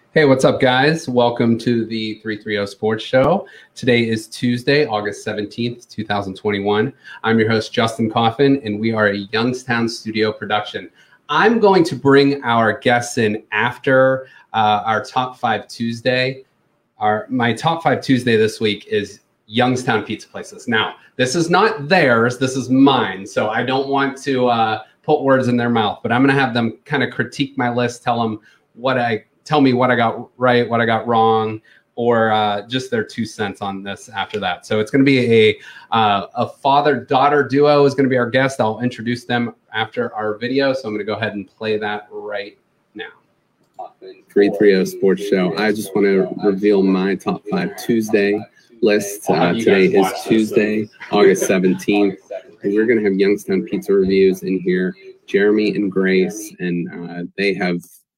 Hey, what's up, guys? Welcome to the 330 Sports Show. Today is Tuesday, August 17th, 2021. I'm your host, Justin Coffin, and we are a Youngstown studio production. I'm going to bring our guests in after our Top 5 Tuesday. My Top 5 Tuesday this week is Youngstown pizza places. Now, this is not theirs, this is mine, so I don't want to put words in their mouth, but I'm going to have them kind of critique my list, tell me what I got right, what I got wrong, or just their 2 cents on this after that. So it's going to be a father-daughter duo is going to be our guest. I'll introduce them after our video. So I'm going to go ahead and play that right now. 330 Sports Show. I just want to reveal my Top 5 Tuesday list. Today is Tuesday, August 17th. And we're going to have Youngstown pizza reviews in here. Jeremy and Grace, and they have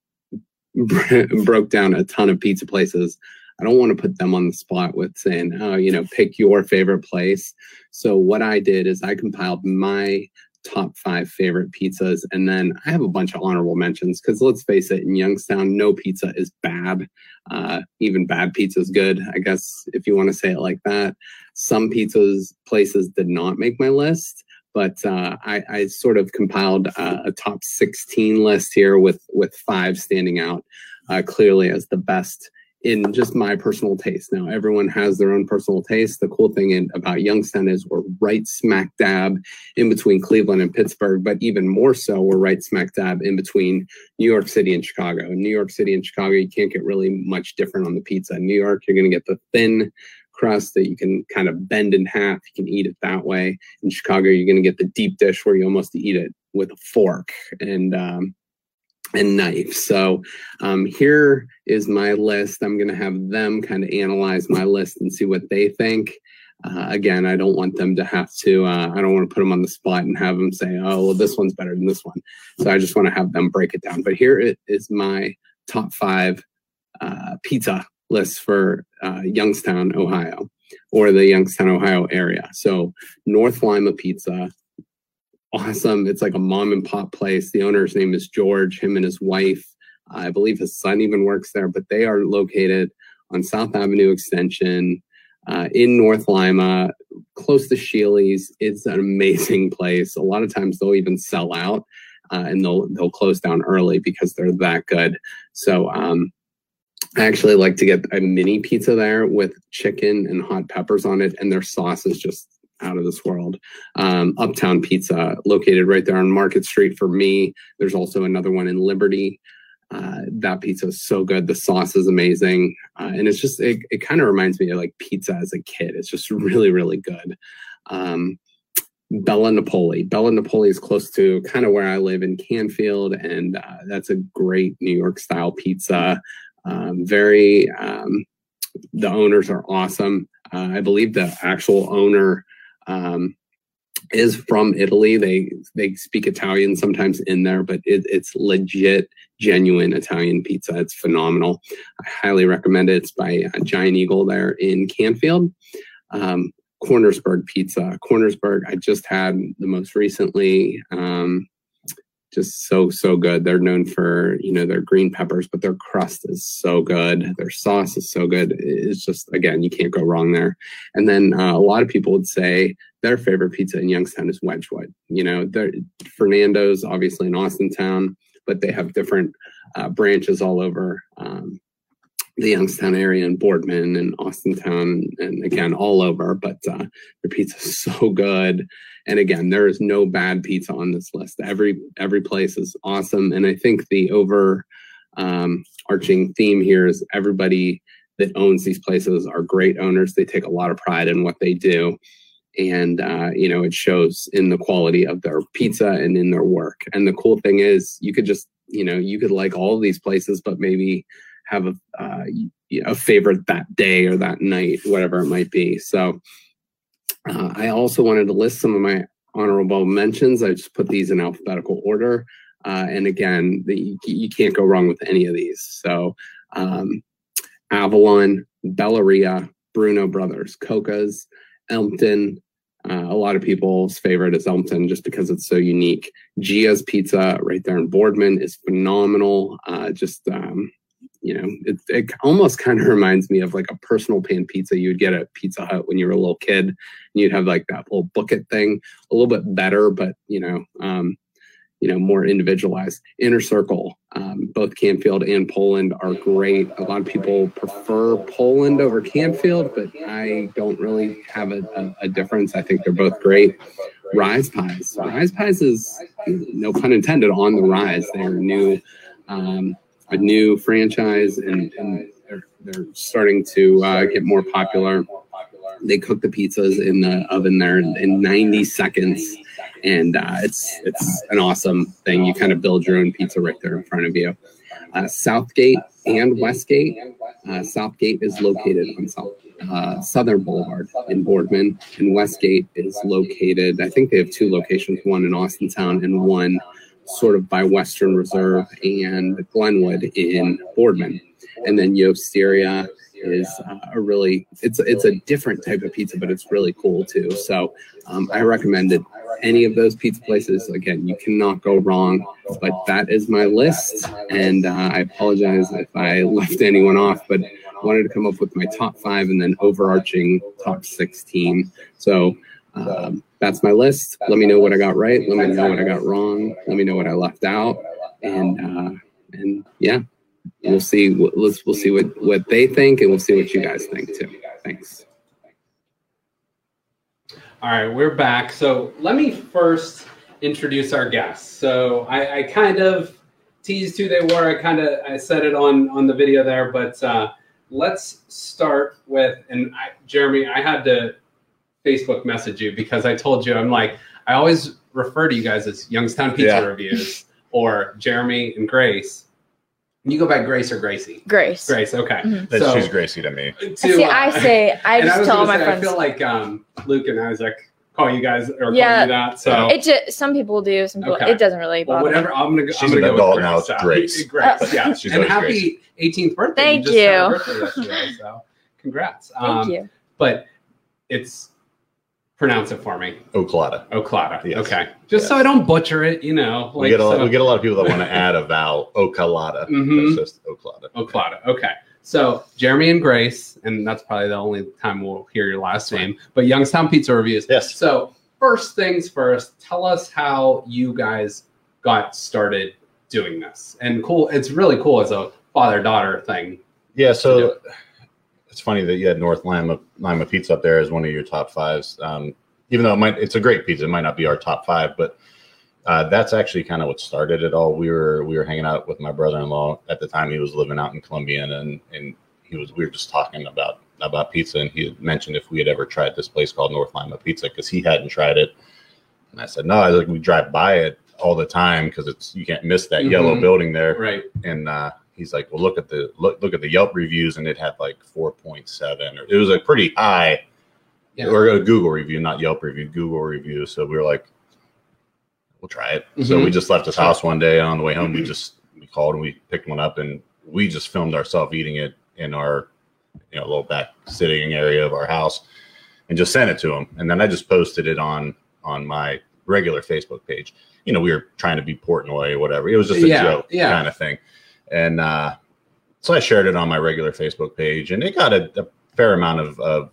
broke down a ton of pizza places. I don't want to put them on the spot with saying, oh, pick your favorite place. So what I did is I compiled my top 5 favorite pizzas, and then I have a bunch of honorable mentions because let's face it, in Youngstown, no pizza is bad. Even bad pizza is good, I guess, if you want to say it like that. Some places did not make my list, but I sort of compiled a top 16 list here with 5 standing out clearly as the best in just my personal taste. Now, everyone has their own personal taste. The cool thing about Youngstown is we're right smack dab in between Cleveland and Pittsburgh, but even more so, we're right smack dab in between New York City and Chicago. In New York City and Chicago, you can't get really much different on the pizza. In New York, you're going to get the thin crust that you can kind of bend in half. You can eat it that way. In Chicago, you're going to get the deep dish where you almost eat it with a fork and knife. So here is my list. I'm going to have them kind of analyze my list and see what they think. Again, I don't want them to have to, I don't want to put them on the spot and have them say, oh, well, this one's better than this one. So I just want to have them break it down. But here it is my top 5 pizza list for Youngstown, Ohio, or the Youngstown, Ohio area. So North Lima Pizza, awesome. It's like a mom and pop place. The owner's name is George. Him and his wife, I believe his son even works there, but they are located on South Avenue Extension in North Lima, close to Sheely's. It's an amazing place. A lot of times they'll even sell out and they'll close down early because they're that good. So I actually like to get a mini pizza there with chicken and hot peppers on it, and their sauce is just out of this world. Uptown Pizza, located right there on Market Street for me. There's also another one in Liberty. That pizza is so good. The sauce is amazing. And it's just, it kind of reminds me of like pizza as a kid. It's just really, really good. Bella Napoli. Bella Napoli is close to kind of where I live in Canfield, and that's a great New York style pizza. The owners are awesome. I believe the actual owner is from Italy. They speak Italian sometimes in there, but it's legit, genuine Italian pizza. It's phenomenal. I highly recommend it. It's by Giant Eagle there in Canfield. Cornersburg Pizza. Cornersburg, I just had the most recently. Just so good. They're known for, their green peppers, but their crust is so good. Their sauce is so good. It's just, again, you can't go wrong there. And then a lot of people would say their favorite pizza in Youngstown is Wedgwood. Fernando's, obviously in Austintown, but they have different branches all over the Youngstown area and Boardman and Austintown and again, all over, but their pizza is so good. And again, there is no bad pizza on this list. Every place is awesome. And I think the arching theme here is everybody that owns these places are great owners. They take a lot of pride in what they do. And, it shows in the quality of their pizza and in their work. And the cool thing is you could just, you could like all of these places, but maybe have a favorite that day or that night, whatever it might be. So I also wanted to list some of my honorable mentions. I just put these in alphabetical order. And again, you can't go wrong with any of these. So Avalon, Bellaria, Bruno Brothers, Coca's, Elmpton. A lot of people's favorite is Elmpton just because it's so unique. Gia's Pizza right there in Boardman is phenomenal. you know, it almost kind of reminds me of like a personal pan pizza you would get at Pizza Hut when you were a little kid, and you'd have like that little bucket thing, a little bit better, but more individualized. Inner Circle, both Canfield and Poland are great. A lot of people prefer Poland over Canfield, but I don't really have a difference. I think they're both great. Rise Pies. Rise Pies is, no pun intended, on the rise. They're a new franchise, and they're starting to get more popular. They cook the pizzas in the oven there in 90 seconds. And it's an awesome thing. You kind of build your own pizza right there in front of you. Southgate and Westgate. Southgate is located on Southern Boulevard in Boardman, and Westgate is located, I think they have two locations, one in Austintown and one sort of by Western Reserve and Glenwood in Boardman. And then Yosteria is it's a different type of pizza, but it's really cool too. So I recommended any of those pizza places. Again, you cannot go wrong, but that is my list. And I apologize if I left anyone off, but I wanted to come up with my top 5 and then overarching top 16. So that's my list. Let me know what I got right. Let me know what I got wrong. Let me know what I left out. And yeah. We'll see. We'll see what they think, and we'll see what you guys think too. Thanks. All right, we're back. So let me first introduce our guests. So I kind of teased who they were. I said it on the video there, but let's start with, Jeremy, I had to Facebook message you because I told you, I'm like, I always refer to you guys as Youngstown Pizza Reviews or Jeremy and Grace. You go by Grace or Gracie? Grace. Grace, okay. Mm-hmm. So, she's Gracie to me. I just tell my friends. I feel like Luke and Isaac call you guys or call you that. So some people do, some people it doesn't really bother. Well, whatever. I'm gonna go. She's I'm an gonna adult go now. It's Grace. Grace, yeah. She's and happy 18th birthday. Thank you. Just birthday yesterday, so congrats. Thank you. But pronounce it for me. Oclata. Oclata. Yes. Okay. Just so I don't butcher it, you know. We get a lot of people that want to add a vowel. Ocalata. Mm-hmm. That's just Oclata. Oclata. Okay. So Jeremy and Grace, and that's probably the only time we'll hear your last name, but Youngstown Pizza Reviews. Yes. So first things first, tell us how you guys got started doing this. And cool, it's really cool as a father-daughter thing. Yeah, so it's funny that you had North Lima Pizza up there as one of your top 5s. Even though it's a great pizza, it might not be our top 5, but that's actually kind of what started it all. We were hanging out with my brother-in-law at the time. He was living out in Columbia, and we were just talking about pizza, and he had mentioned if we had ever tried this place called North Lima Pizza because he hadn't tried it. And I said, no. I was like, we drive by it all the time because you can't miss that yellow building there, right? And he's like, well, look at the Yelp reviews, and it had like 4.7, or it was a pretty high, or a Google review, not Yelp review, Google review. So we were like, we'll try it. Mm-hmm. So we just left his house one day, and on the way home, we called and we picked one up, and we just filmed ourselves eating it in our little back sitting area of our house, and just sent it to him. And then I just posted it on my regular Facebook page. We were trying to be Portnoy or whatever. It was just a joke kind of thing. And so I shared it on my regular Facebook page, and it got a fair amount of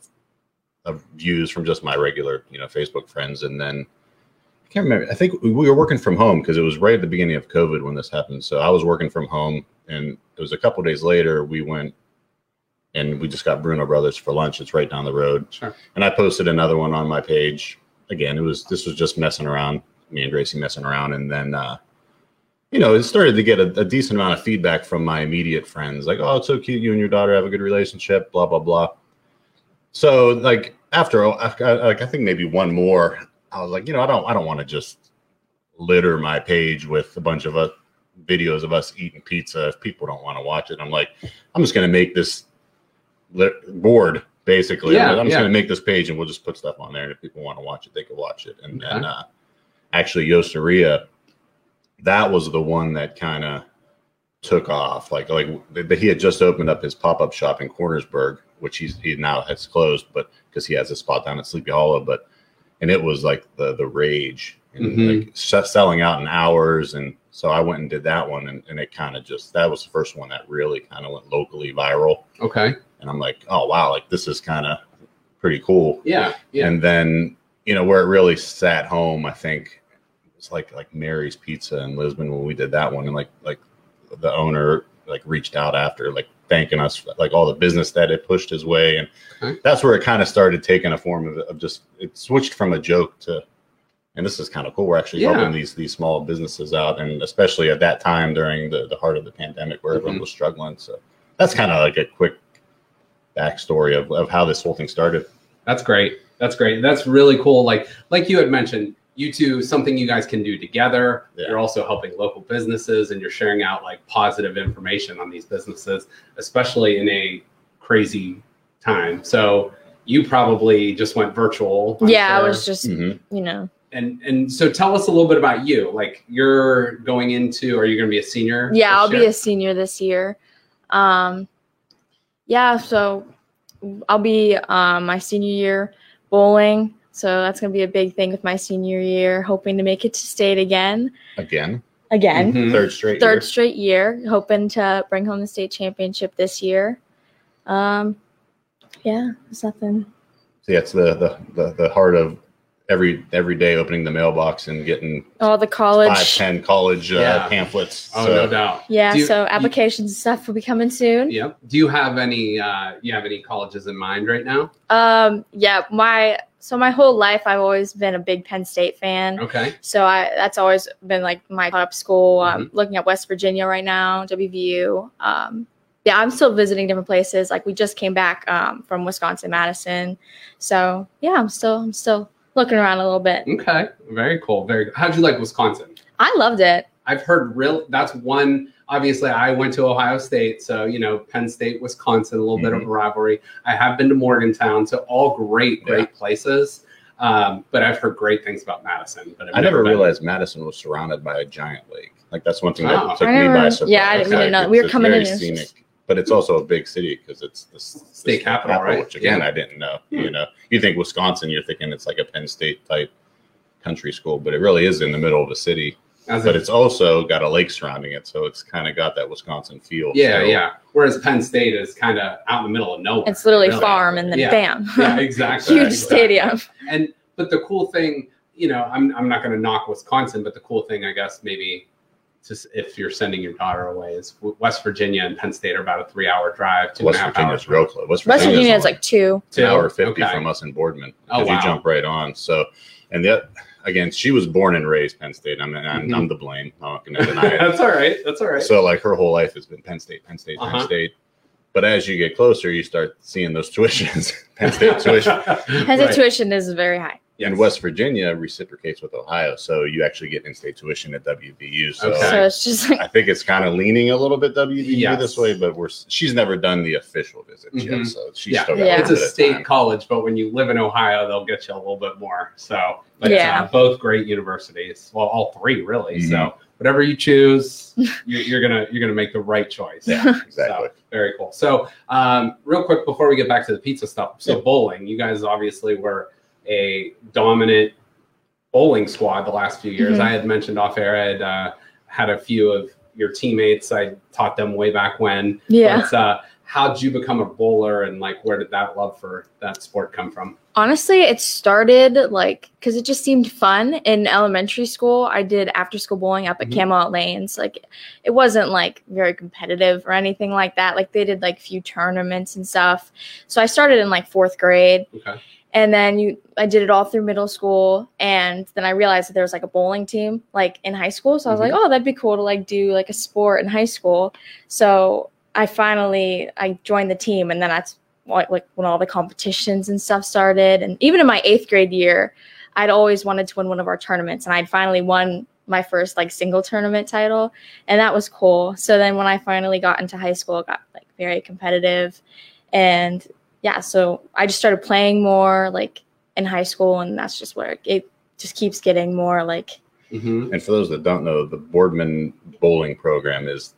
views from just my regular, Facebook friends. And then I can't remember. I think we were working from home because it was right at the beginning of COVID when this happened. So I was working from home, and it was a couple of days later we went and we just got Bruno Brothers for lunch. It's right down the road. Sure. And I posted another one on my page. Again, this was just messing around, me and Gracie messing around, and then it started to get a decent amount of feedback from my immediate friends, like, oh, it's so cute, you and your daughter have a good relationship, blah, blah, blah. So like after I think maybe one more, I was like, I don't want to just litter my page with a bunch of videos of us eating pizza if people don't want to watch it. I'm like, I'm just going to make this board, basically. I'm just going to make this page, and we'll just put stuff on there, and if people want to watch it, they can watch it. And then actually Yosteria, that was the one that kind of took off. Like he had just opened up his pop-up shop in Cornersburg, which he now has closed, but because he has a spot down at Sleepy Hollow. And it was like the rage, and like selling out in hours. And So I went and did that one, and it kind of that was the first one that really kind of went locally viral. Okay. And I'm like, oh wow, like this is kind of pretty cool. Yeah. And then, where it really sat home, I think it's like Mary's Pizza in Lisbon when we did that one, and like the owner reached out after thanking us for all the business that it pushed his way, and that's where it kind of started taking a form of just, it switched from a joke to, and this is kind of cool. We're actually helping these small businesses out, and especially at that time during the heart of the pandemic where everyone was struggling. So that's kind of a quick backstory of how this whole thing started. That's great. That's really cool. Like you had mentioned, you two, something you guys can do together. Yeah. You're also helping local businesses, and you're sharing out positive information on these businesses, especially in a crazy time. So you probably just went virtual. I'm sure. I was just, And so tell us a little bit about you. You're going into, are you going to be a senior? Yeah, I'll be a senior this year. So I'll be my senior year bowling. So that's going to be a big thing with my senior year, hoping to make it to state again. Again. Mm-hmm. Third straight year, hoping to bring home the state championship this year. There's nothing. See, it's the heart of every day opening the mailbox and getting all the college 5-10 college pamphlets. Oh, no doubt. Yeah, so applications and stuff will be coming soon. Yep. Do you have any colleges in mind right now? My whole life I've always been a big Penn State fan. Okay. So that's always been my top school. Looking at West Virginia right now, WVU. I'm still visiting different places. We just came back from Wisconsin, Madison. So I'm still looking around a little bit. Okay. Very cool. How'd you like Wisconsin? I loved it. I've heard that's one. Obviously, I went to Ohio State, so Penn State, Wisconsin, a little bit of a rivalry. I have been to Morgantown, so all great places. But I've heard great things about Madison. But I never realized Madison was surrounded by a giant lake. That's one thing that took me by surprise. Yeah, I didn't know. We were coming in scenic, but it's also a big city because it's the state capital, right? Which again, I didn't know. You think Wisconsin, you're thinking it's like a Penn State type country school, but it really is in the middle of a city. But it's also got a lake surrounding it, so it's kind of got that Wisconsin feel. Yeah. Whereas Penn State is kind of out in the middle of nowhere. It's literally farm and then bam. Yeah, exactly. Huge stadium. But the cool thing, I'm not going to knock Wisconsin, but the cool thing, I guess, maybe just if you're sending your daughter away, is West Virginia and Penn State are about a 3-hour drive. West Virginia's real close. West Virginia is 2 hour 50 from us in Boardman. Oh, wow. You jump right on. So, and again, she was born and raised Penn State. I'm the blame. I'm not going to deny it. That's all right. So her whole life has been Penn State. Penn State. But as you get closer, you start seeing those tuitions. Penn State tuition. Penn State tuition is very high. And West Virginia reciprocates with Ohio, so you actually get in-state tuition at WVU. So, so it's just I think it's kind of leaning a little bit WVU this way, but she's never done the official visit yet, so she's still got it's a state college, but when you live in Ohio, they'll get you a little bit more. So, but both great universities. Well, all three really. So whatever you choose, you're gonna make the right choice. Yeah, exactly. So, very cool. So, real quick before we get back to the pizza stuff, so bowling, you guys obviously were a dominant bowling squad the last few years. I had mentioned off air, I had had a few of your teammates. I taught them way back when. Yeah. But, how'd you become a bowler, and where did that love for that sport come from? Honestly, it started because it just seemed fun. In elementary school, I did after school bowling up at Camelot Lanes. It wasn't very competitive or anything like that. They did few tournaments and stuff. So I started in 4th grade. Okay. And then I did it all through middle school, and then I realized that there was a bowling team in high school. So I was oh, that'd be cool to do a sport in high school. So I joined the team, and then that's when all the competitions and stuff started. And even in my 8th grade year, I'd always wanted to win one of our tournaments, and I'd finally won my first single tournament title, and that was cool. So then when I finally got into high school, it got very competitive, and so I just started playing more in high school, and that's just where it just keeps getting more And for those that don't know, the Boardman bowling program is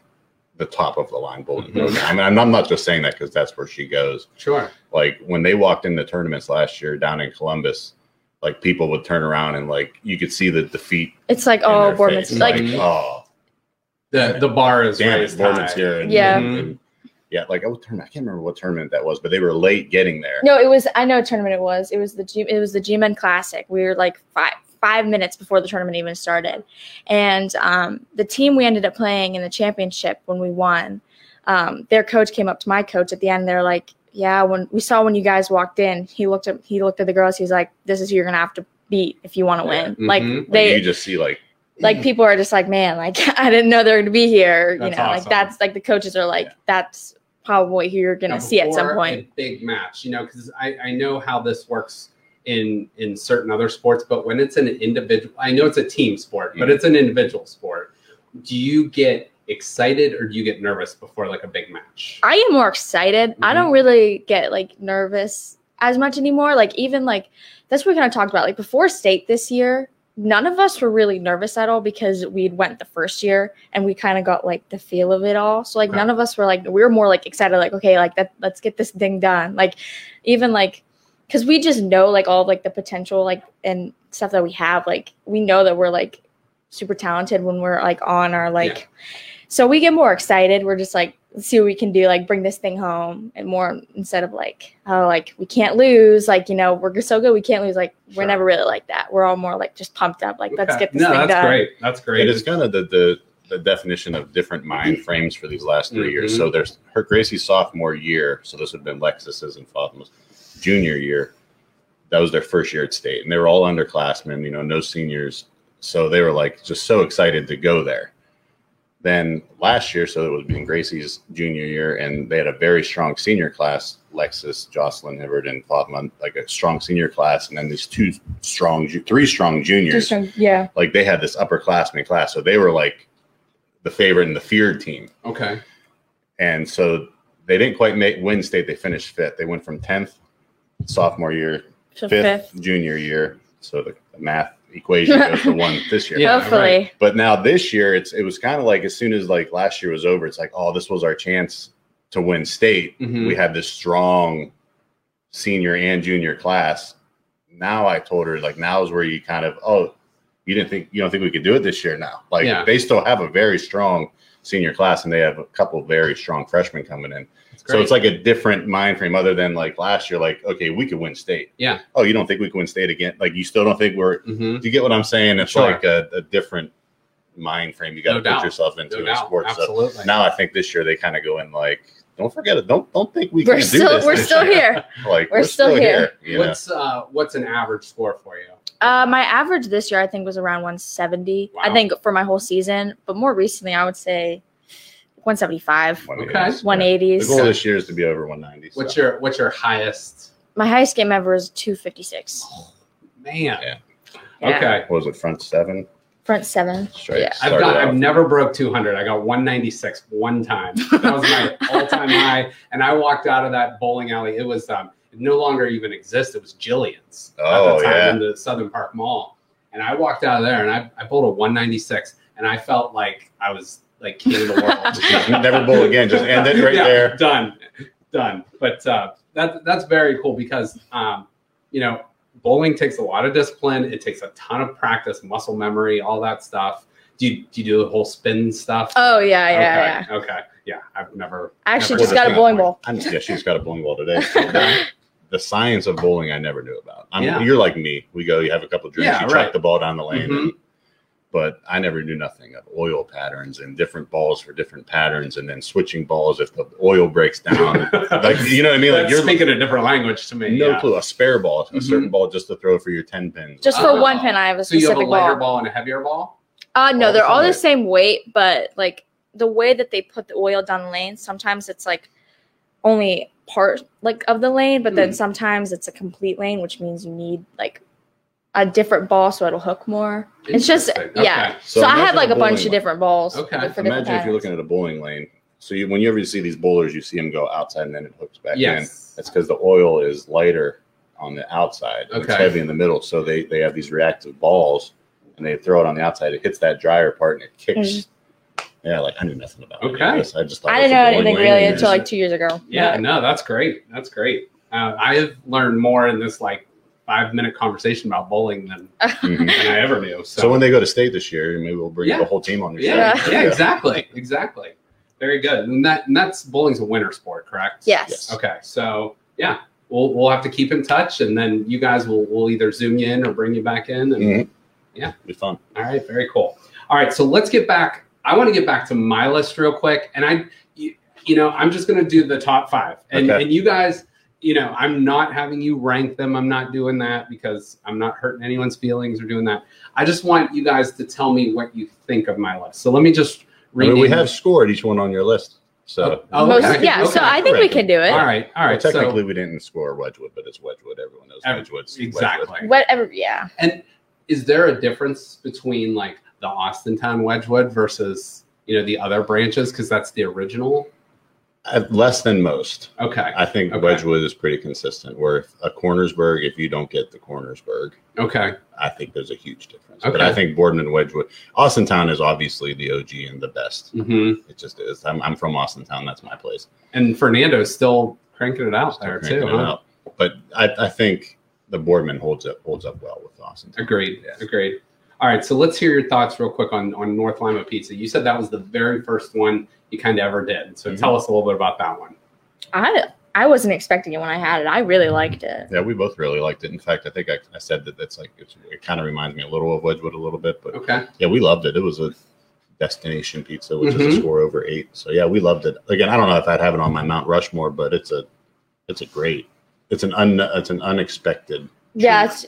the top of the line bowling program. I mean, I'm not just saying that because that's where she goes. Sure. When they walked in the tournaments last year down in Columbus, like people would turn around and like you could see the defeat. It's like, in oh, their Bournemouth's face. like, oh, The bar is damn it, raised Bournemouth's high. here. And, Yeah. and, yeah, like what tournament? I can't remember what tournament that was, but they were late getting there. no, it was. I know what tournament it was. It was the G-Men Classic. We were like five minutes before the tournament even started, and the team we ended up playing in the championship when we won, their coach came up to my coach at the end. They're like, "Yeah, when you guys walked in, he looked at the girls. He's like, this is who you're gonna have to beat if you want to win." Mhm. Like Like, they. you just see like People are just like, man, like I didn't know they were going to be here. That's Like awesome. that's like the coaches are like, that's probably who you're going to Now, see at some before point. a big match, because I know how this works in certain other sports, but when it's an individual, I know it's a team sport, but it's an individual sport. Do you get excited or do you get nervous before like a big match? I get more excited. I don't really get like nervous as much anymore. Like even like that's what we kind of talked about. Like before state this year, none of us were really nervous at all because we'd went the first year and we kind of got like the feel of it all. So like Okay. none of us were like, we were more like excited, like, okay, like that, let's get this thing done. Like even like, cause we just know like all of, like the potential, like, and stuff that we have, like, we know that we're like super talented when we're like on our, like, so we get more excited. We're just like, let's see what we can do, like bring this thing home, and more instead of like, oh, like we can't lose, like, we're so good we can't lose. Like we're Sure. never really like that. We're all more like just pumped up, like let's Okay. get this thing that's done. great. That's great. it is kind of the definition of different mind frames for these last 3 years. So there's her Gracie's sophomore year. So this would have been Lexus's and Fatima's junior year. That was their first year at state, and they were all underclassmen, no seniors. So they were like just so excited to go there. Then last year, so it was being Gracie's junior year, and they had a very strong senior class, Lexus, Jocelyn, Hibbert, and Fatima, like a strong senior class. And then these three strong juniors, Yeah. like they had this upperclassmen class. So they were like the favorite and the feared team. Okay. And so they didn't quite win state. They finished fifth. They went from 10th sophomore year, So fifth junior year. So the math equation goes to one this year. Yeah, Hopefully. right. But now this year, it was kind of like as soon as like last year was over, it's like, oh, this was our chance to win state. Mhm. We had this strong senior and junior class. Now I told her like now is where you kind of you don't think we could do it this year now. Like they still have a very strong senior class, and they have a couple of very strong freshmen coming in. So it's like a different mind frame other than like last year, like, okay, we could win state. Yeah. Oh, you don't think we can win state again? Like you still don't think we're do you get what I'm saying? It's Sure. like a different mind frame you got to No doubt. put yourself into No in doubt. sports. Absolutely. So now I think this year they kind of go in like, don't forget it. Don't think we We're can do still this. we're this still year. here. Like We're still here. you know? What's an average score for you? My average this year I think was around 170. Wow. I think for my whole season, but more recently I would say 175. 180s. 180s. The goal this year is to be over 190. So. What's your highest? My highest game ever is 256. Man. Yeah. Yeah. Okay. What was it? Front seven Front seven. straight. Yeah. I've never broke 200. I got 196 one time. That was my all-time high, and I walked out of that bowling alley. It was it no longer even exists. It was Jillian's Oh, at the time yeah. in the Southern Park Mall, and I walked out of there and I bowled a 196, and I felt like I was like king of the world. Never bowl again. Just end it right there. Done. But that's very cool because bowling takes a lot of discipline. It takes a ton of practice, muscle memory, all that stuff. Do you do the whole spin stuff? Oh yeah. Okay. Yeah. I've never. I actually never just got a done bowling that. ball. She's got a bowling ball today. Okay. The science of bowling I never knew about. Yeah. You're like me. We go, you have a couple of drinks, Yeah, you track right. the ball down the lane. Mhm. But I never knew nothing of oil patterns and different balls for different patterns, and then switching balls if the oil breaks down. Like, you know what I mean? Like That's you're speaking a different language to me. no yeah. clue. A spare ball, a Mhm. certain ball just to throw for your 10 pins. Just for Oh. one pin, I have a So you have a specific lighter ball. ball and a heavier ball? No, all they're the all the time. same weight, but like the way that they put the oil down the lane, sometimes it's like only part like of the lane, but then sometimes it's a complete lane, which means you need like a different ball so it'll hook more. It's just Interesting. yeah. Okay. So I imagine have like a bunch bowling of lane. different balls. Okay. For different Imagine if you're patterns. looking at a bowling lane. So when you ever see these bowlers, you see them go outside and then it hooks back in. Yes. That's because the oil is lighter on the outside. And It's Okay. heavy in the middle. So they have these reactive balls and they throw it on the outside. It hits that drier part and it kicks. Yeah, like I knew nothing about it. Okay. I just thought I it was didn't a know bowling anything lane really and until just- like 2 years ago. Yeah, But- no, that's great. That's great. I have learned more in this like 5-minute conversation about bowling than I ever knew. So when they go to state this year, maybe we'll bring the whole team on your show. Yeah, exactly. Very good. And that's bowling's a winter sport, correct? Yes. Okay. So yeah, we'll have to keep in touch, and then you guys will either Zoom you in or bring you back in, and it'll be fun. All right. Very cool. All right. So let's get back. I want to get back to my list real quick, and I'm just going to do the top 5, and you guys. I'm not having you rank them. I'm not doing that because I'm not hurting anyone's feelings or doing that. I just want you guys to tell me what you think of my list. So let me just read. We have scored each one on your list. So so I think we can do it. All right. Well, technically, we didn't score Wedgwood, but it's Wedgwood. Everyone knows Wedgwood's exactly. Wedgwood. Whatever. Yeah. And is there a difference between like the Austintown Wedgwood versus the other branches, because that's the original? Less than most. Okay. I think Wedgwood is pretty consistent. Where a Cornersburg, if you don't get the Cornersburg, I think there's a huge difference. But I think Boardman and Wedgwood, Austintown is obviously the OG and the best. It just is. I'm from Austintown. That's my place. And Fernando's still cranking it out there too. But I think the Boardman holds up well with Austintown. Agreed. All right, so let's hear your thoughts real quick on North Lima Pizza. You said that was the very first one you kind of ever did. So tell us a little bit about that one. I wasn't expecting it when I had it. I really liked it. Yeah, we both really liked it. In fact, I think I said that it kind of reminds me a little of Wedgwood a little bit. But yeah, we loved it. It was a destination pizza, which is a score over 8. So yeah, we loved it. Again, I don't know if I'd have it on my Mount Rushmore, but it's an unexpected. Yes.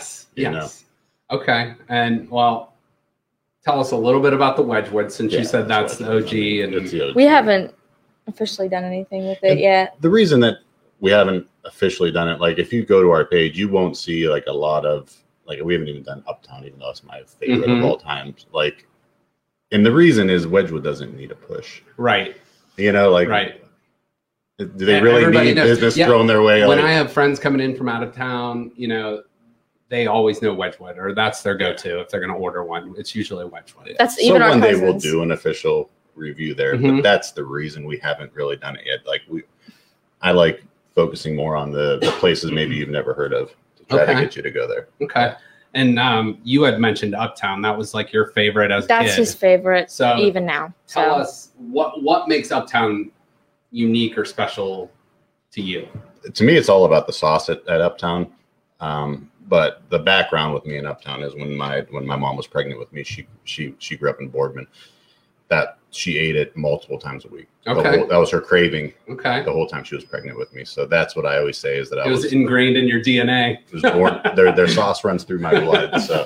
Okay, and well, tell us a little bit about the Wedgwood, since you said that's the OG, and we haven't officially done anything with it yet. The reason that we haven't officially done it, like if you go to our page, you won't see like a lot of we haven't even done Uptown, even though it's my favorite of all time. And the reason is Wedgwood doesn't need a push, right? Right. Do they really need business thrown their way? When I have friends coming in from out of town, they always know Wedgwood, or that's their go-to. If they're going to order one, it's usually Wedgwood. That's even our cousins. One day we'll do an official review there, but that's the reason we haven't really done it yet. I like focusing more on the places maybe you've never heard of to try to get you to go there. Okay. And you had mentioned Uptown. That was like your favorite as a kid. That's his favorite, even now. Tell us what makes Uptown unique or special to you. To me, it's all about the sauce at Uptown. But the background with me in Uptown is when my mom was pregnant with me, she grew up in Boardman. That she ate it multiple times a week. Okay. That was her craving. Okay. The whole time she was pregnant with me. So that's what I always say is that it was ingrained in your DNA. It was born. Their sauce runs through my blood. So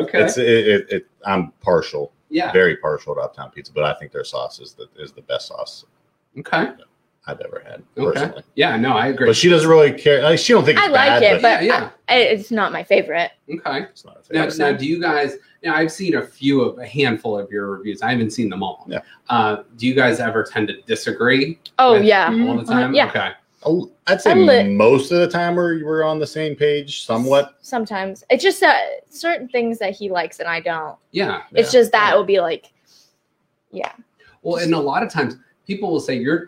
I'm partial. Yeah. Very partial to Uptown Pizza, but I think their sauce is the best sauce. Okay. I've ever had personally. Yeah, no, I agree. But she doesn't really care. She don't think it's bad. I like it, but it's not my favorite. Okay. It's not a favorite. Now, do you guys? I've seen a handful of your reviews. I haven't seen them all. Yeah. Do you guys ever tend to disagree? Oh yeah. All the time. Yeah. Okay. I'd say most of the time we're on the same page somewhat. Sometimes it's just certain things that he likes and I don't. Yeah. It's just that it will be like, yeah. Well, and a lot of times people will say your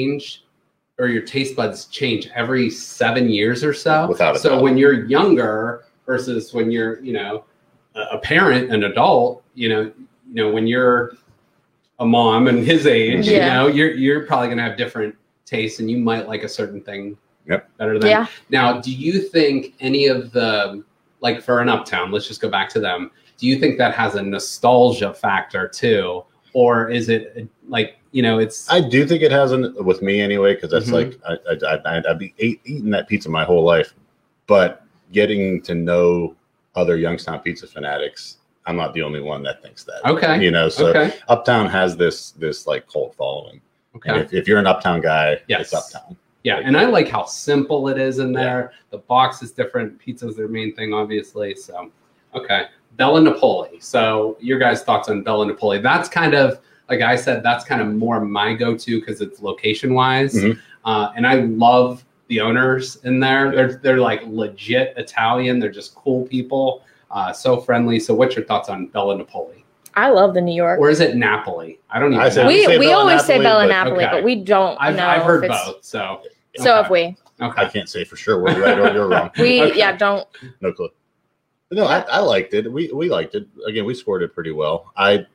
taste buds change every 7 years or so. Without a doubt. So when you're younger versus when you're, a parent, an adult, when you're a mom and his age, you're probably going to have different tastes and you might like a certain thing better than. Yeah. Now, do you think any of the, like for an Uptown, let's just go back to them. Do you think that has a nostalgia factor too? Or is it like, it's... I do think it has, with me anyway, because that's like, I'd be eating that pizza my whole life. But getting to know other Youngstown pizza fanatics, I'm not the only one that thinks that. Okay. Uptown has this like cult following. Okay. And if you're an Uptown guy, it's Uptown. Yeah, and I like how simple it is in there. Yeah. The box is different. Pizza's their main thing, obviously. So, okay. Bella Napoli. So your guys' thoughts on Bella Napoli. That's kind of, like I said, that's kind of more my go-to because it's location-wise. And I love the owners in there. They're like legit Italian. They're just cool people. So friendly. So what's your thoughts on Bella Napoli? I love the New York. Or is it Napoli? I don't even know. We always say Bella Napoli, but we don't know. I've heard both. So have we. Okay. I can't say for sure we're right or you're wrong. Don't. No clue. But no, I liked it. We liked it. Again, we scored it pretty well.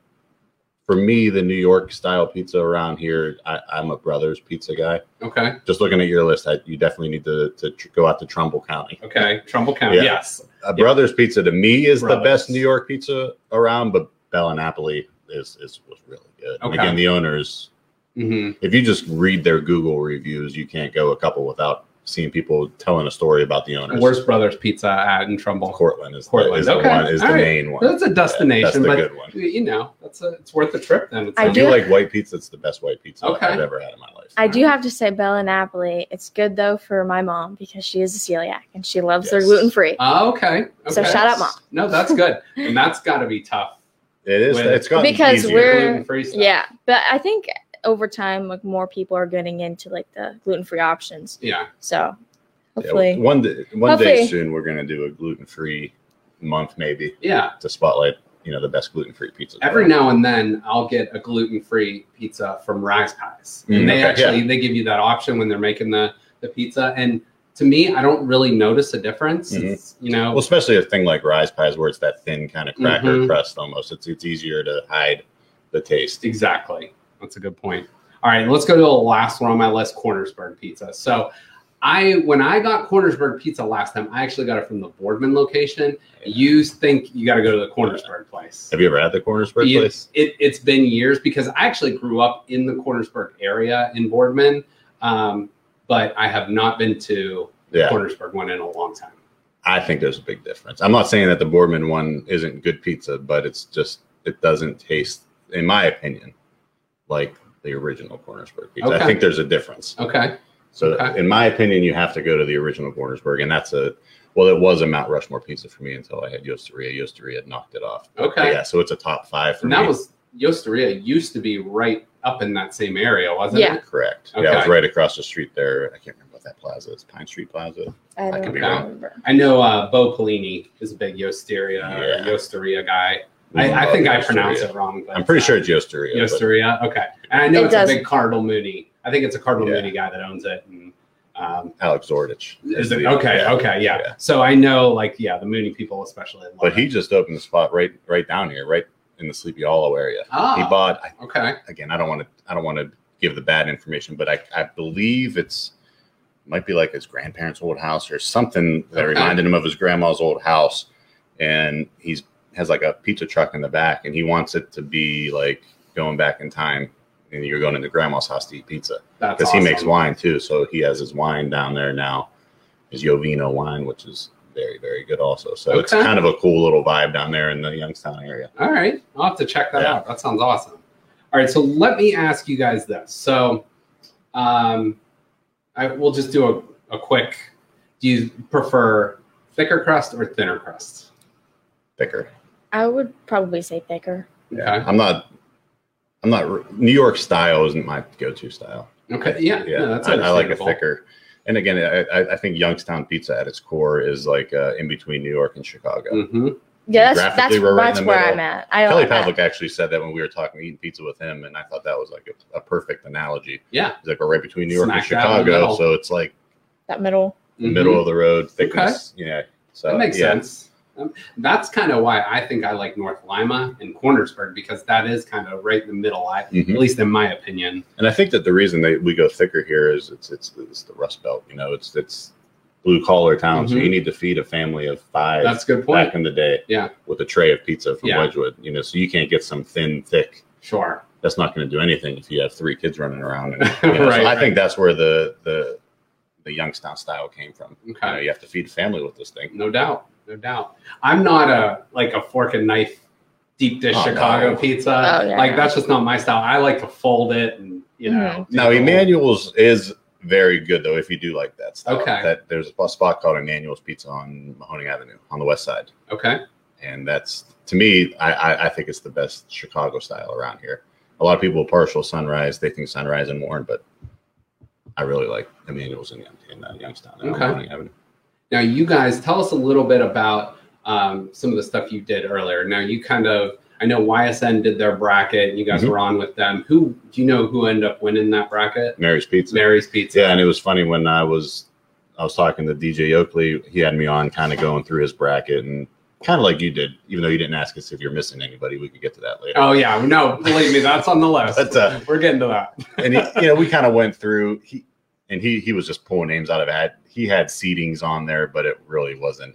For me, the New York style pizza around here, I'm a Brothers pizza guy. Okay. Just looking at your list, you definitely need to go out to Trumble County. Okay. Trumbull County. Yeah. Yes. Brothers pizza to me is the best New York pizza around, but Bella Napoli was really good. Okay. And again, the owners, if you just read their Google reviews, you can't go a couple without seeing people telling a story about the owners. Where's Brothers Pizza at in Trumbull? Cortland is the main one. That's a destination, that's the but good one. You know, it's worth the trip then. If you like white pizza, it's the best white pizza I've ever had in my life. I do have to say Bella Napoli. It's good though for my mom because she is a celiac and she loves their gluten-free. Oh, okay. So shout out, Mom. No, that's good. And that's got to be tough. It is. It's gotten because easier. we're gluten-free stuff. Yeah, but I think over time, like more people are getting into like the gluten-free options. Yeah. So hopefully, one day soon we're gonna do a gluten-free month maybe. Yeah. To spotlight the best gluten-free pizza. Every now and then I'll get a gluten-free pizza from Rise Pies, and they give you that option when they're making the pizza. And to me, I don't really notice a difference. It's, well, especially a thing like Rise Pies where it's that thin kind of cracker crust almost. It's easier to hide the taste. Exactly. That's a good point. All right, let's go to the last one on my list, Cornersburg Pizza. So when I got Cornersburg Pizza last time, I actually got it from the Boardman location. You think you got to go to the Cornersburg place. Have you ever had the Cornersburg place? It's been years because I actually grew up in the Cornersburg area in Boardman, but I have not been to the Cornersburg one in a long time. I think there's a big difference. I'm not saying that the Boardman one isn't good pizza, but it doesn't taste, in my opinion, like the original Cornersburg pizza. Okay. I think there's a difference. Okay. So in my opinion, you have to go to the original Cornersburg, and it was a Mount Rushmore pizza for me until I had Yosteria. Yosteria knocked it off. Okay. Yeah, so it's a top 5 for me. And that was, Yosteria used to be right up in that same area, wasn't it? Correct. Okay. Yeah, it was right across the street there. I can't remember what that plaza is. Pine Street Plaza? I could be wrong. I know Bo Pelini is a big Yosteria guy. I think I pronounce it wrong. But I'm pretty sure it's Yosteria. Yosteria, okay. And I know it's a big Cardinal Mooney. I think it's a Cardinal Mooney guy that owns it. And, Alex Zordich. Is it? Okay, yeah. So I know, the Mooney people especially love But he just opened the spot right down here, right in the Sleepy Hollow area. He bought. Again, I don't want to give the bad information, but I believe might be like his grandparents' old house or something that reminded him of his grandma's old house, and has like a pizza truck in the back, and he wants it to be like going back in time. And you're going into grandma's house to eat pizza because he makes wine too. So he has his wine down there now, his Jovino wine, which is very, very good also. So it's kind of a cool little vibe down there in the Youngstown area. All right. I'll have to check that out. That sounds awesome. All right. So let me ask you guys this. So we'll just do a quick, do you prefer thicker crust or thinner crust? Thicker. I would probably say thicker. Okay. I'm not New York style isn't my go-to style. Okay. Yeah. That's I like a thicker. And again, I think Youngstown pizza at its core is like in between New York and Chicago. Mm-hmm. Yeah, that's where I'm at. Kelly Pavlik actually said that when we were eating pizza with him, and I thought that was like a perfect analogy. Yeah. It's like we're right between New York and Chicago, so it's like that middle of the road thickness. Okay. Yeah. So that makes sense. That's kind of why I think I like North Lima and Cornersburg, because that is kind of right in the middle, at least in my opinion. And I think that the reason we go thicker here is it's the Rust Belt. It's blue collar town, so you need to feed a family of 5. That's a good point. Back in the day, with a tray of pizza from Wedgwood. So you can't get some thin, thick. Sure, that's not going to do anything if you have 3 kids running around. And, so I think that's where the Youngstown style came from. Okay, you have to feed a family with this thing. No doubt. I'm not a fork and knife deep dish Chicago pizza. That's just not my style. I like to fold it and Now Emmanuel's is very good though if you do like that style. Okay. There's a spot called Emmanuel's Pizza on Mahoning Avenue on the west side. Okay. And that's, to me, I think it's the best Chicago style around here. A lot of people partial Sunrise. They think Sunrise and Warren, but I really like Emmanuel's in Youngstown on Mahoning Avenue. Now, you guys, tell us a little bit about some of the stuff you did earlier. Now, I know YSN did their bracket. You guys were on with them. Do you know who ended up winning that bracket? Mary's Pizza. Mary's Pizza. Yeah, and it was funny when I was I was talking to DJ Oakley. He had me on kind of going through his bracket and kind of like you did, even though you didn't ask us if you're missing anybody. We could get to that later. Oh yeah, no, believe me, that's on the list. We're getting to that. And he, we kind of went through. He was just pulling names out of a hat. He had seedings on there, but it really wasn't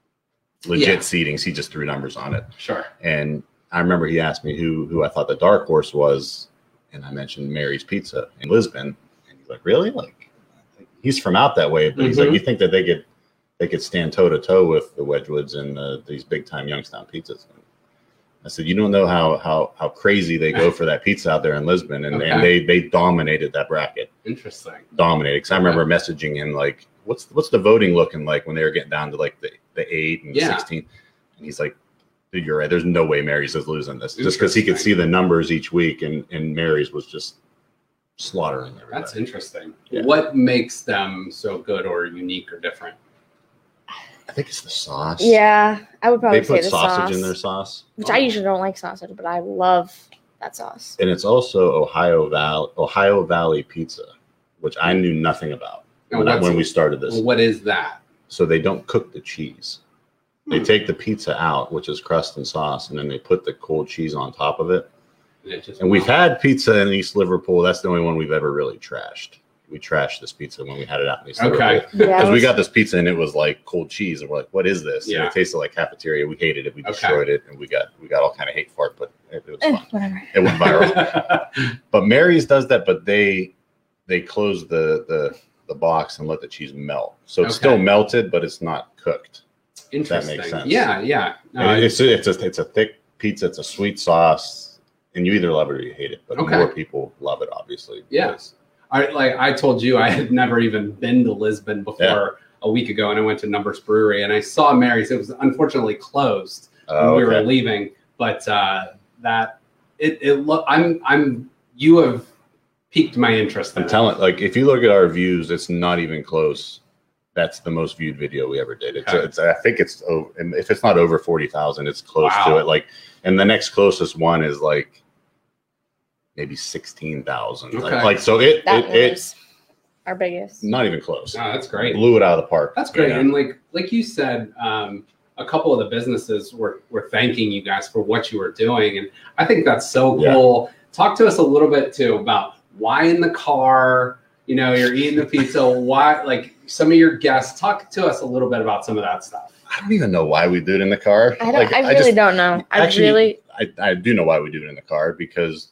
legit seedings. He just threw numbers on it. Sure. And I remember he asked me who I thought the dark horse was, and I mentioned Mary's Pizza in Lisbon, and he's like, "Really? Like, he's from out that way?" But he's like, "You think that they could stand toe to toe with the Wedgwoods and these big time Youngstown pizzas?" And I said, "You don't know how crazy they go for that pizza out there in Lisbon, and they dominated that bracket." Interesting. Dominated, because I remember messaging him like, "What's the voting looking like when they were getting down to like the 8 and 16?" And he's like, "Dude, you're right. There's no way Mary's is losing this," just because he could see the numbers each week, and Mary's was just slaughtering everybody. That's interesting. Yeah. What makes them so good or unique or different? I think it's the sauce. Yeah, I would probably They say put the sausage sauce, in their sauce, which I usually don't like sausage, but I love that sauce. and it's also Ohio Valley pizza, which I knew nothing about when we started this. What is that? So they don't cook the cheese. They take the pizza out, which is crust and sauce, and then they put the cold cheese on top of it. And we've had pizza in East Liverpool. That's the only one we've ever really trashed. We trashed this pizza when we had it out in East Liverpool. Because we got this pizza and it was like cold cheese, and we're like, "What is this?" Yeah. And it tasted like cafeteria. We hated it. We destroyed it, and we got all kind of hate for it, but it was fun. Whatever. It went viral. But Mary's does that, but they close the box and let the cheese melt, so it's still melted, but it's not cooked. Interesting. That makes sense. Yeah. No, it's a thick pizza. It's a sweet sauce, and you either love it or you hate it. But more people love it, obviously. Yeah. I told you I had never even been to Lisbon before a week ago, and I went to Numbers Brewery and I saw Mary's. It was unfortunately closed when we were leaving, but you have piqued my interest. I'm telling, like, if you look at our views, it's not even close. That's the most viewed video we ever did. It's I think it's over, and if it's not over 40,000, it's close to it. Like, and the next closest one is like maybe 16,000. Like, so it's our biggest. Not even close. Oh, that's great. Blew it out of the park. That's great. And like you said, a couple of the businesses were thanking you guys for what you were doing, and I think that's so cool. Talk to us a little bit too about why in the car. You're eating the pizza. Why, like some of your guests, talk to us a little bit about some of that stuff. I don't even know why we do it in the car. I really don't know. I do know why we do it in the car, because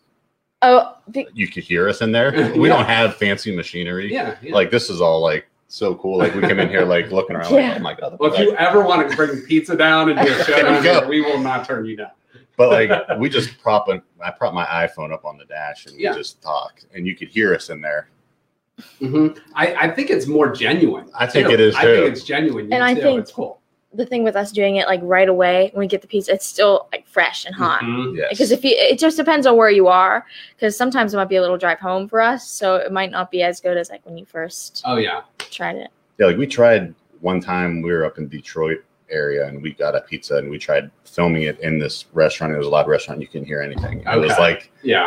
you could hear us in there. We don't have fancy machinery. Yeah. Like, this is all like so cool. Like, we come in here like looking around like, oh my God. Well, if you ever want to bring pizza down and do a show down here, we will not turn you down. But like, we just I prop my iPhone up on the dash and we just talk, and you could hear us in there. Mm-hmm. I think it's more genuine. I think it is too. I think it's genuine. And I think it's cool. The thing with us doing it like right away when we get the pizza, it's still like fresh and hot. Mm-hmm. Yes. Because it just depends on where you are. Because sometimes it might be a little drive home for us, so it might not be as good as like when you first. Tried it. Yeah, like we tried one time. We were up in Detroit area and we got a pizza and we tried filming it in this restaurant. It was a live restaurant. You couldn't hear anything. It was like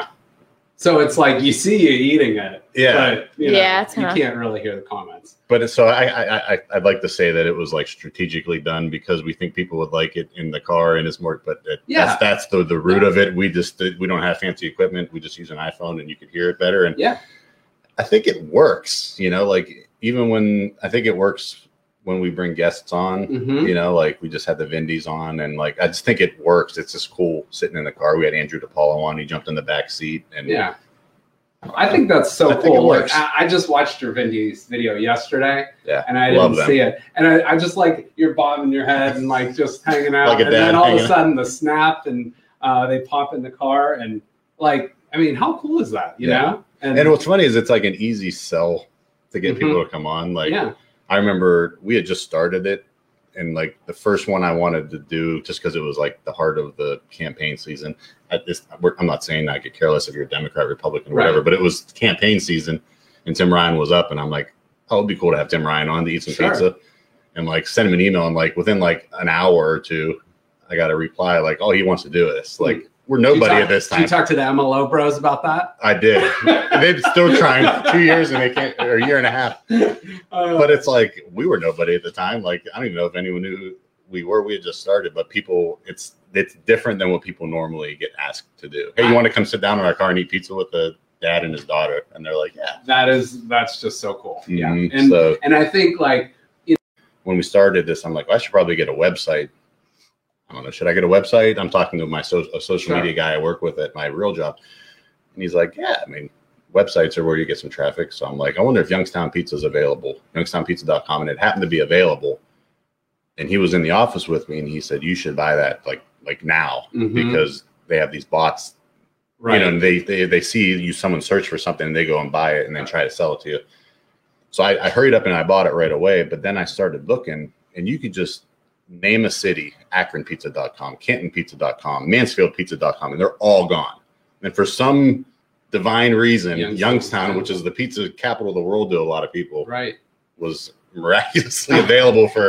So it's like you see you eating it, but you can't really hear the comments. But so I'd like to say that it was like strategically done because we think people would like it in the car and it's more. But that's the root of it. We don't have fancy equipment. We just use an iPhone and you could hear it better. And I think it works. Like even when I think it works when we bring guests on. Like we just had the Vindies on, and like I just think it works. It's just cool sitting in the car. We had Andrew DePaulo on. He jumped in the back seat, and I think that's so cool. Like, I just watched your Vindies video yesterday, and I didn't see it, and I just like you're bobbing your head and like just hanging out, like and then all of a sudden the snap and they pop in the car, and like I mean, how cool is that? You know? And what's funny is it's like an easy sell to get people to come on. Like I remember we had just started it, and like the first one I wanted to do just because it was like the heart of the campaign season. I'm not saying I could care less if you're a Democrat, Republican, whatever, but it was campaign season, and Tim Ryan was up, and I'm like, oh, it'd be cool to have Tim Ryan on to eat some pizza, and like send him an email, and like within like an hour or two, I got a reply like, oh, he wants to do this. Like we're nobody at this time. Did you talk to the MLO bros about that? I did. They're still trying 2 years and they can't, or a year and a half. But it's like, we were nobody at the time. Like, I don't even know if anyone knew who we were. We had just started, but people, it's different than what people normally get asked to do. Hey, you want to come sit down in our car and eat pizza with the dad and his daughter? And they're like, yeah. That's just so cool. Yeah. Mm-hmm. And I think like, when we started this, I'm like, well, I should probably get a website. I don't know. Should I get a website? I'm talking to my social media guy I work with at my real job. And he's like, yeah, I mean, websites are where you get some traffic. So I'm like, I wonder if Youngstown Pizza is available, youngstownpizza.com. And it happened to be available. And he was in the office with me and he said, you should buy that like now because they have these bots, right? You know, and they see someone search for something and they go and buy it and then try to sell it to you. So I hurried up and I bought it right away. But then I started looking and you could just name a city, akronpizza.com, cantonpizza.com, mansfieldpizza.com, and they're all gone. And for some divine reason, Youngstown, which is the pizza capital of the world to a lot of people, right, was miraculously available for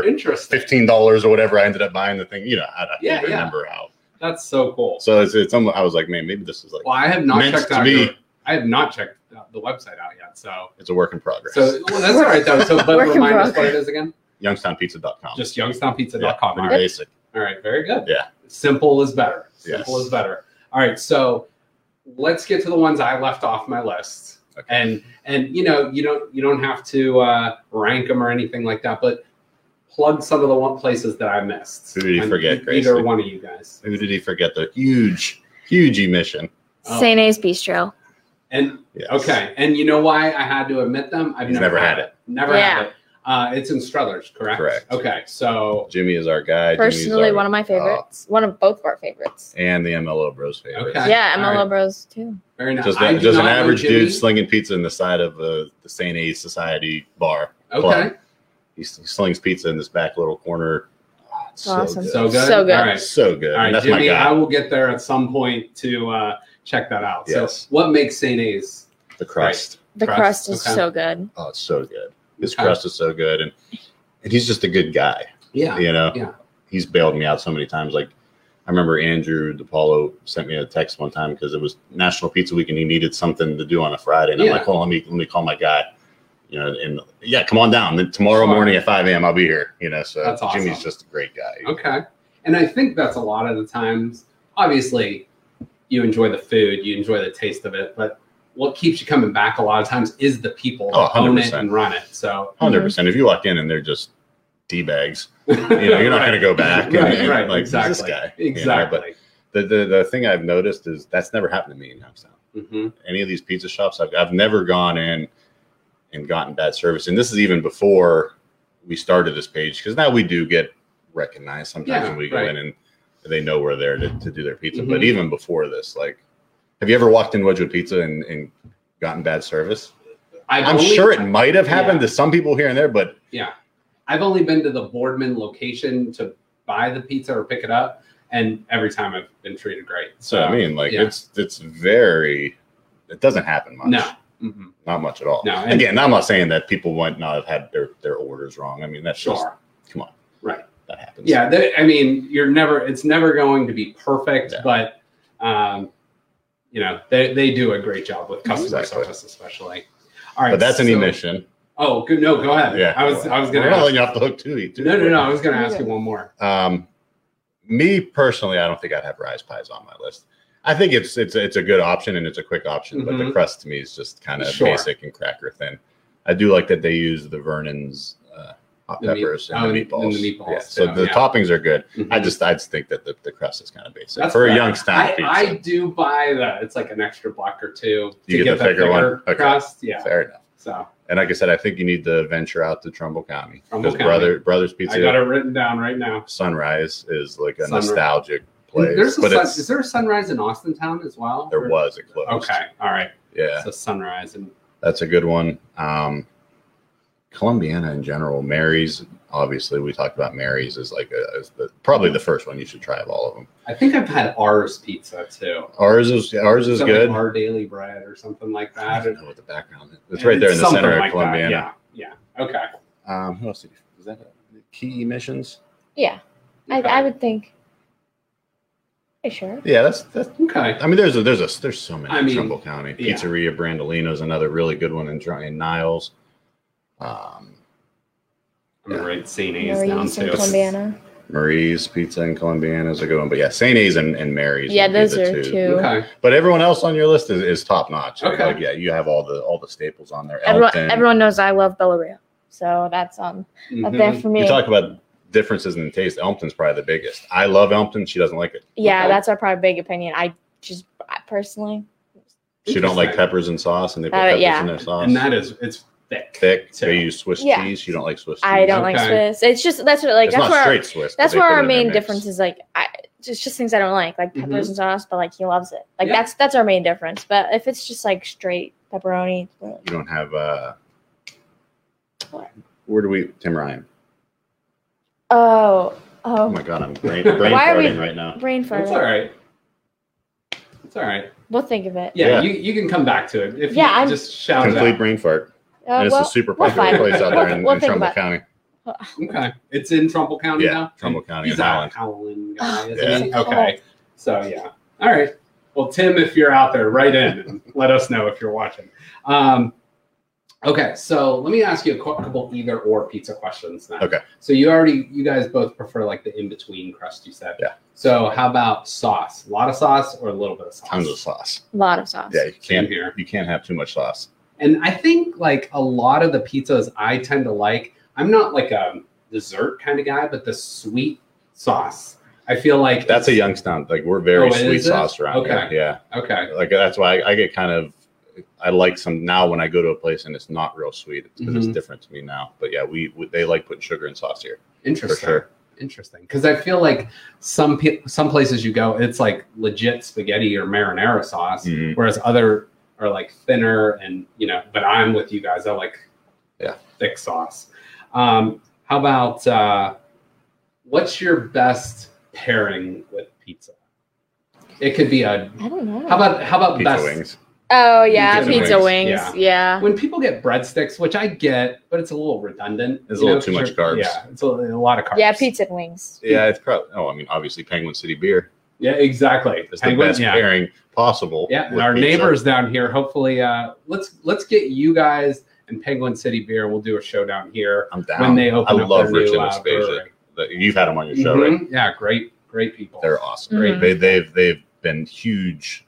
$15 or whatever. I ended up buying the thing. You know, I don't remember how. That's so cool. So it's I was like, man, maybe this is like. Well, I have not checked out. I have not checked the website out yet, so it's a work in progress. So that's all right though. So, but remind us what it is again. Youngstownpizza.com. Just youngstownpizza.com. Pretty basic. All right, very good. Yeah. Simple is better. Simple is better. All right, so let's get to the ones I left off my list. Okay. And you know, you don't have to rank them or anything like that, but plug some of the places that I missed. Who did he forget, Gracie? Either one of you guys. Who did he forget? The huge emission. St. A's Bistro. And okay, and you know why I had to admit them? I've never had it. Never had it. It's in Struthers, correct? Correct. Okay, so Jimmy is our guy. Personally, one of my favorites. One of both of our favorites. And the MLO Bros favorite. Okay. Yeah, MLO Bros too. Very nice. Just an average dude slinging pizza in the side of the St. A's Society bar. Okay. Club. He slings pizza in this back little corner. Awesome. So good. So good. All right. So good. All right, that's Jimmy, my guy. I will get there at some point to check that out. Yes. So what makes St. A's? The crust. The crust is so good. Oh, it's so good. His crust is so good. And he's just a good guy. Yeah. You know? Yeah. He's bailed me out so many times. Like, I remember Andrew DePaulo sent me a text one time because it was National Pizza Week and he needed something to do on a Friday. And I'm like, well, let me call my guy. You know, and come on down. Then tomorrow morning at 5 a.m. I'll be here. You know, so that's awesome. Jimmy's just a great guy. Okay. And I think that's a lot of the times, obviously, you enjoy the food, you enjoy the taste of it, but what keeps you coming back a lot of times is the people that own it and run it. So 100%. If you walk in and they're just D-bags, you know, you're not going to go back. Right. Like, exactly. This guy. Exactly. You know, but the thing I've noticed is that's never happened to me in Youngstown. Any of these pizza shops, I've never gone in and gotten bad service. And this is even before we started this page, because now we do get recognized sometimes when we go in and they know we're there to do their pizza. But even before this, like, have you ever walked in Wedgwood Pizza and gotten bad service? I'm sure it might have happened to some people here and there, but I've only been to the Boardman location to buy the pizza or pick it up, and every time I've been treated great. So I mean, like, it's very, it doesn't happen much. No, not much at all. No, again, I'm not saying that people might not have had their orders wrong. I mean, that's just, come on, that happens. Yeah, I mean, it's never going to be perfect, but you know, they do a great job with customer service, especially. All right, but that's an emission. Oh, good. No, go ahead. Yeah, I was going to letting you off the hook too. No. I was going to ask you one more. Me personally, I don't think I'd have Rise Pies on my list. I think it's a good option and it's a quick option, but the crust to me is just kind of basic and cracker thin. I do like that they use the Vernon's hot peppers and the meatballs. So the toppings are good. I just think that the crust is kind of basic. That's for a Youngstown pizza. I do buy that. It's like an extra buck or two to get the bigger one. Crust. Yeah, fair enough. So, and like I said, I think you need to venture out to Trumbull County because Brothers Pizza. I got it written down right now. Sunrise is like a nostalgic place. Is there a Sunrise in Austintown as well? There was. It closed. Okay, all right. Yeah, it's a Sunrise, and that's a good one. Columbiana in general, Mary's. Obviously, we talked about Mary's as like probably the first one you should try of all of them. I think I've had R's Pizza too. Ours is good. Like Our Daily Bread or something like that. I don't know what the background is. It's right there in the center of Columbiana. Yeah. Okay. Who else? Is that Key Emissions? Yeah, okay. I would think. Okay, sure. Yeah, that's Okay. I mean, there's so many I in mean, Trumbull County. yeah. Pizzeria Brandolino's another really good one in Niles. I'm gonna write St. A's down Marie's and too. Columbiana. Marie's Pizza in Columbiana is a good one, but yeah, St. A's and Mary's. Yeah, would be those the are two. two. Okay. But everyone else on your list is top notch. Okay. Like, yeah, you have all the staples on there. Everyone knows I love Bellaria, so that's up there Mhm. for me. You talk about differences in taste. Elmpton's probably the biggest. I love Elmpton. She doesn't like it. Yeah, Okay. that's our probably big opinion. I personally, She don't like Interesting. peppers and sauce, and they put peppers yeah. in their sauce. And that is, it's thick. thick. So- They use Swiss Yeah. cheese. You don't like Swiss cheese. I don't like Okay. Swiss. It's just that's what like It's that's not where straight Swiss. but that's they where put it our in their main mix. difference is. Like just things I don't like peppers and sauce, but like he loves it. Like Yeah. that's our main difference. But if it's just like straight pepperoni, You don't have. What? Where do we? Tim Ryan. oh Oh my God, I'm brain Why are we- farting right now. brain fart. That's all right. It's all right. We'll think of it. Yeah, Yeah. you can come back to it if Yeah, you just shout it Complete out. brain fart. And it's Well, a super we'll popular find it. place out there in We'll think Trumbull about it. County. Okay, it's in Trumbull County Yeah, now. Trumbull County He's in a Holland. Howland guy, isn't Yeah. he? Okay, so yeah, all right. Well, Tim, if you're out there, write in and let us know if you're watching. Okay, so let me ask you a couple either or pizza questions now. Okay. So you guys both prefer like the in between crust, you said. Yeah. So how about sauce? A lot of sauce or a little bit of sauce? Tons of sauce. A lot of sauce. Yeah, you Same here. can't have too much sauce. And I think like a lot of the pizzas I tend to like, I'm not like a dessert kind of guy, but the sweet sauce. I feel like That's a Youngstown. Like we're very Oh, sweet is it? sauce around Okay. here. Yeah. Okay. Like that's why I get kind of. I like some now when I go to a place and it's not real sweet. It's because Mhm. it's different to me now. But yeah, they like putting sugar in sauce here for Interesting. sure. Interesting. Because I feel like some places you go, it's like legit spaghetti or marinara sauce, Mhm. whereas other are like thinner and But I'm with you guys. I like thick sauce. How about what's your best pairing with pizza? It could be a. I don't know. How about Pizza best wings. Oh yeah, Pizza pizza wings, wings. yeah. Yeah. when people get breadsticks, which I get, but it's a little redundant. There's a you little know, too 'cause much carbs. Yeah, it's a lot of carbs. Yeah, pizza and wings. Yeah, it's probably. Oh, I mean, obviously Penguin City beer Yeah, exactly. is the Penguin, best yeah. pairing possible. Yeah, and with our pizza. neighbors down here. Hopefully, let's get you guys and Penguin City Beer. We'll do a show down here I'm down. when they open I up love their Rich new and Aspasia. brewery. You've had them on your show, right? Mhm. Yeah, great people. They're awesome. Mhm. They've been huge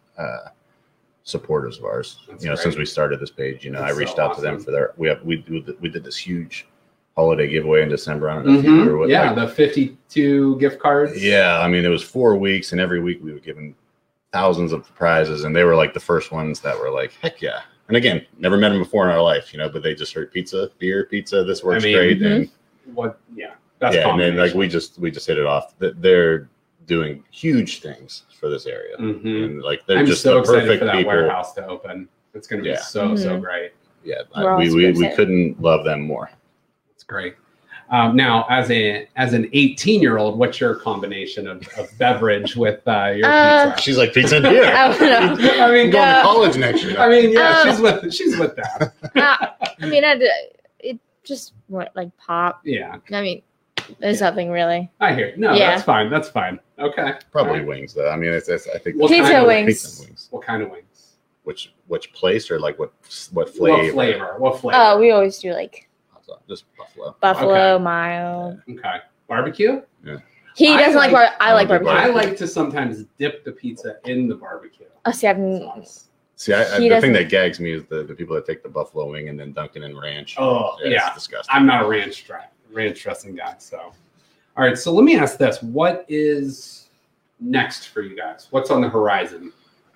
supporters of ours. That's Since great. we started this page, I That's reached so out to them awesome. for their. We did this huge holiday giveaway in December. I don't know if you remember what. Yeah, like- the 52 gift cards. yeah. I mean, it was 4 weeks, and every week we were given thousands of prizes, and they were like the first ones that were like, heck yeah. And again, never met them before in our life, but they just heard pizza, beer, pizza. This works great, Mhm. and What? Yeah, that's yeah, and then like combination. we just hit it off. They're doing huge things for this area, Mhm. and like they're I'm just so the excited perfect for that people. warehouse to open. It's going to be Yeah. so Mhm. great. Yeah, We're all we super excited. couldn't love them more. It's great. Now, as an 18-year-old, what's your combination of beverage with your pizza? She's like pizza and beer. I don't know. I mean, I'm going to No. college next year. I mean, yeah, Um, she's with that. I mean, it just what like pop. Yeah, I mean, there's nothing really. I hear. No, Yeah. that's fine. That's fine. Okay. Probably All right. wings though. I mean, it's I think What Pizza kind of wings. Pizza and wings. What kind of wings? Which place or like what flavor? What flavor? What flavor? Oh, we always do like Just buffalo. buffalo, Okay. mild. Okay. Barbecue? He I doesn't like. like- I like I don't do barbecue. I like to sometimes dip the pizza in the barbecue Oh, see, I've sauce. See, He the thing doesn't- that gags me is the people that take the buffalo wing and then dunk it in ranch. Oh, yeah. It's disgusting. I'm not a ranch dressing guy. So, all right. So let me ask this: what is next for you guys? What's on the horizon?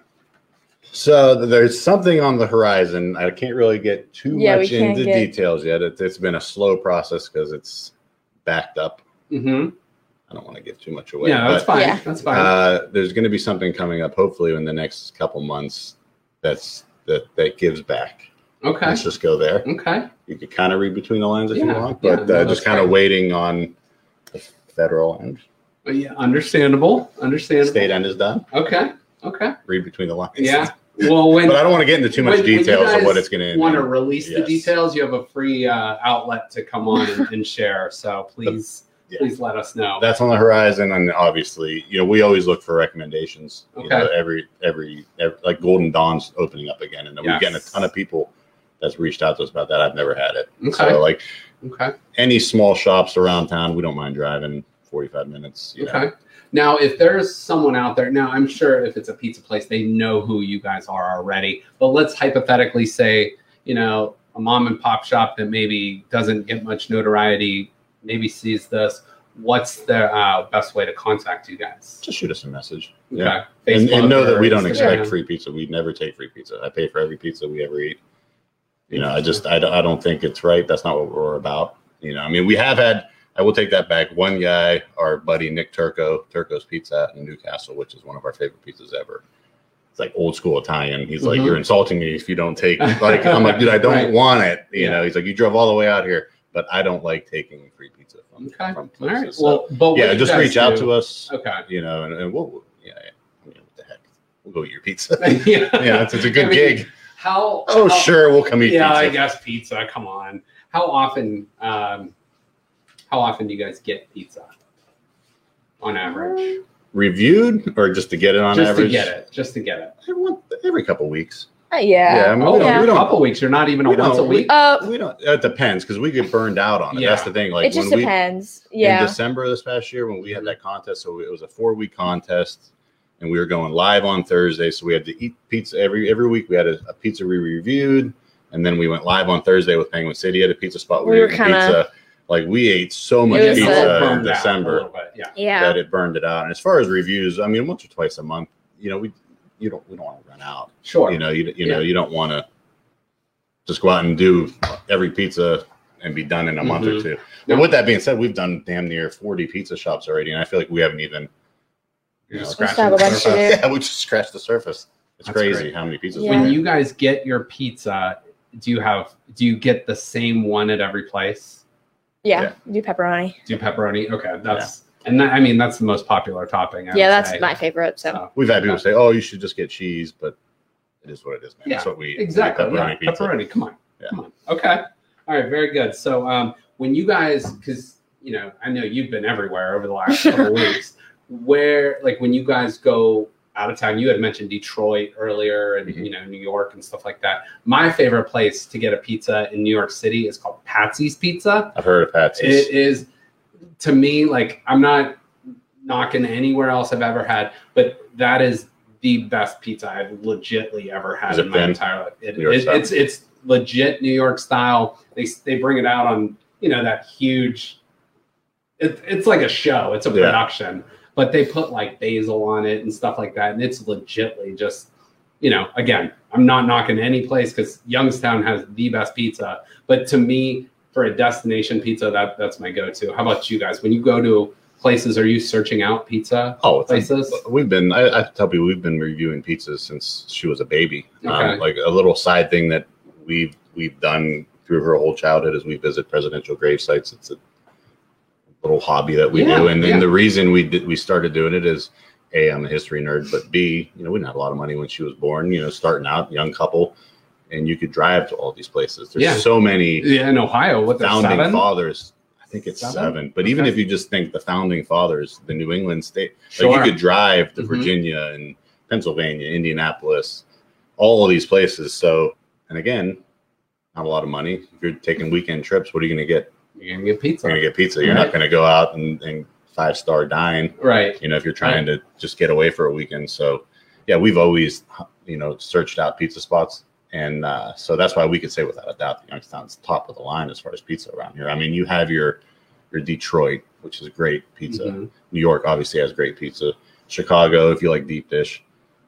So there's something on the horizon. I can't really get too Yeah, we much can't into get- details yet. It's been a slow process because it's backed up. Mm-hmm. I don't want to give too much away. Yeah, that's but, fine. Yeah. That's fine. there's going to be something coming up, hopefully in the next couple months. That gives back. Okay. Let's just go there. Okay. You could kind of read between the lines if you Yeah, want, yeah, but no, that's just kind of fine. waiting on the federal end. Yeah. Understandable. State end is done. Okay. Okay. Read between the lines. Yeah. Well, when But I don't want to get into too much details of what it's going to want to release the Yes. details, you have a free outlet to come on and share. So please please let us know. That's on the horizon, and obviously, we always look for recommendations. Okay. Every like Golden Dawn's opening up again, and we're getting a ton of people that's reached out to us about that. I've never had it. Okay. So like, okay, any small shops around town, we don't mind driving 45 minutes. Okay. Now, if there's someone out there, now I'm sure if it's a pizza place, they know who you guys are already. But let's hypothetically say, a mom and pop shop that maybe doesn't get much notoriety, maybe sees this. What's the best way to contact you guys? Just shoot us a message. Okay. Yeah. Facebook And know that we don't Instagram. expect free pizza. We never take free pizza. I pay for every pizza we ever eat. I don't think it's right. That's not what we're about. I mean, we have had, I will take that back. One guy, our buddy Nick Turco's Pizza in Newcastle, which is one of our favorite pizzas ever. It's like old school Italian. He's like, you're insulting me if you don't take. Like, I'm like, dude, I don't want it. He's like, you drove all the way out here, but I don't like taking free pizza from places. All right. So, well, but yeah, just reach out to us. Okay. And we'll what the heck? We'll go eat your pizza. Yeah, it's a good gig. How? Sure, we'll come eat pizza. Yeah, I guess pizza. Come on. How often do you guys get pizza on average? Reviewed or just to get it on average? Just to get it. Every couple weeks. Yeah. I mean, a couple weeks. You're not even once a week. We don't. It depends because we get burned out on it. Yeah. That's the thing. Like it just depends. In December this past year when we had that contest, so it was a 4-week contest, and we were going live on Thursday. So we had to eat pizza every week. We had a pizza we reviewed, and then we went live on Thursday with Penguin City at a pizza spot. We were kind of like we ate so much pizza in December that it burned it out. And as far as reviews, I mean, once or twice a month, we don't want to run out. Sure. You don't want to just go out and do every pizza and be done in a month or two. But with that being said, we've done damn near 40 pizza shops already, and I feel like we haven't even scratched the surface. Yeah, we just scratched the surface. It's That's crazy great. how many pizzas. When you guys get your pizza, do you get the same one at every place? Yeah. Do pepperoni. Do pepperoni? Okay, that's the most popular topping. That's my favorite. So we've had people say, "Oh, you should just get cheese," but it is what it is, man. Yeah, That's what we exactly. Pepperoni pizza. Pepperoni. Come on. Okay. All right. Very good. So when you guys, because I know you've been everywhere over the last couple of weeks. Where when you guys go out of town, you had mentioned Detroit earlier and New York and stuff like that. My favorite place to get a pizza in New York City is called Patsy's Pizza. I've heard of Patsy's. It is, to me, I'm not knocking anywhere else I've ever had, but that is the best pizza I've legitly ever had in my entire life. It's legit New York style. They bring it out on that huge. It's like a show. It's a production. But they put basil on it and stuff like that. And it's legitly just, again, I'm not knocking any place because Youngstown has the best pizza. But to me, for a destination pizza, that's my go-to. How about you guys? When you go to places, are you searching out pizza places? I tell people we've been reviewing pizzas since she was a baby. Okay. Like a little side thing that we've done through her whole childhood is we visit presidential grave sites. It's a little hobby that we do, and then the reason we started doing it is A, I'm a history nerd, but B, we didn't have a lot of money when she was born, starting out, young couple, and you could drive to all these places. There's so many in Ohio, founding fathers. I think it's 7, but even if you just think the founding fathers, the New England state, you could drive to Virginia and Pennsylvania, Indianapolis, all of these places. So, and again, not a lot of money. If you're taking weekend trips, what are you going to get? You're going to get pizza. You're going to get pizza. You're not going to go out and 5-star dine. Right. If you're trying to just get away for a weekend. So, yeah, we've always, searched out pizza spots. And so that's why we could say without a doubt that Youngstown's top of the line as far as pizza around here. I mean, you have your Detroit, which is great pizza. New York obviously has great pizza. Chicago, if you like deep dish.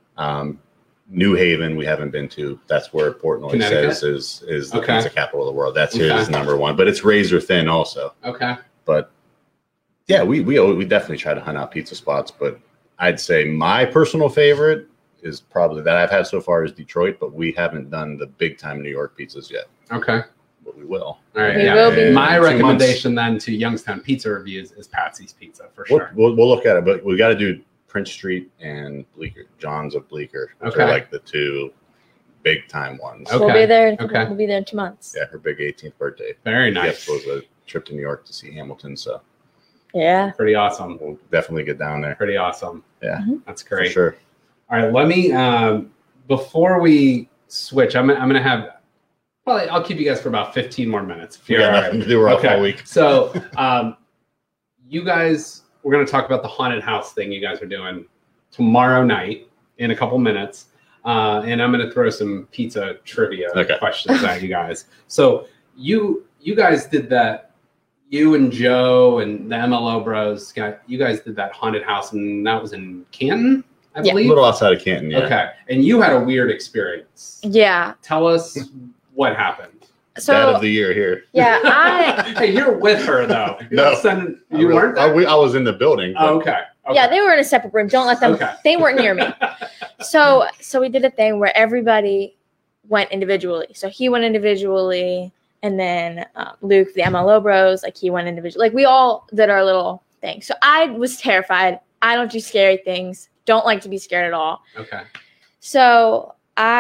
New Haven, we haven't been to. That's where Portnoy says is the pizza capital of the world. That's his number one, but it's razor thin also. Okay. But yeah, we definitely try to hunt out pizza spots. But I'd say my personal favorite is probably that I've had so far is Detroit, but we haven't done the big time New York pizzas yet. Okay. But we will. All right. We will be. My recommendation then to Youngstown Pizza Reviews is Patsy's Pizza for sure. We'll look at it, but we got to do Prince Street and Bleecker, John's of Bleecker, which are like the two big time ones. Okay. We'll be there. We'll be there in 2 months. Yeah, her big 18th birthday. Very nice. Yes, was a trip to New York to see Hamilton. So Yeah. Pretty awesome. We'll definitely get down there. Pretty awesome. Yeah, That's for great. sure. All right, let me before we switch, I'm gonna have probably I'll keep you guys for about 15 more minutes. If you're all right. Nothing to do. We're off all week. So you guys, we're gonna talk about the haunted house thing you guys are doing tomorrow night in a couple minutes. And I'm gonna throw some pizza trivia questions at you guys. So you guys did that. You and Joe and the MLO Bros, you guys did that haunted house, and that was in Canton, I believe. A little outside of Canton, yeah. Okay, and you had a weird experience. Yeah. Tell us what happened. So Dad of the year here. yeah, Hey, you're with her though. No, you weren't there? I was in the building. Oh, okay. Yeah, they were in a separate room. Don't let them. Okay. They weren't near me. So we did a thing where everybody went individually. So he went individually, and then Luke, the MLO Bros, like he went individually. Like we all did our little thing. So I was terrified. I don't do scary things. Don't like to be scared at all. Okay. So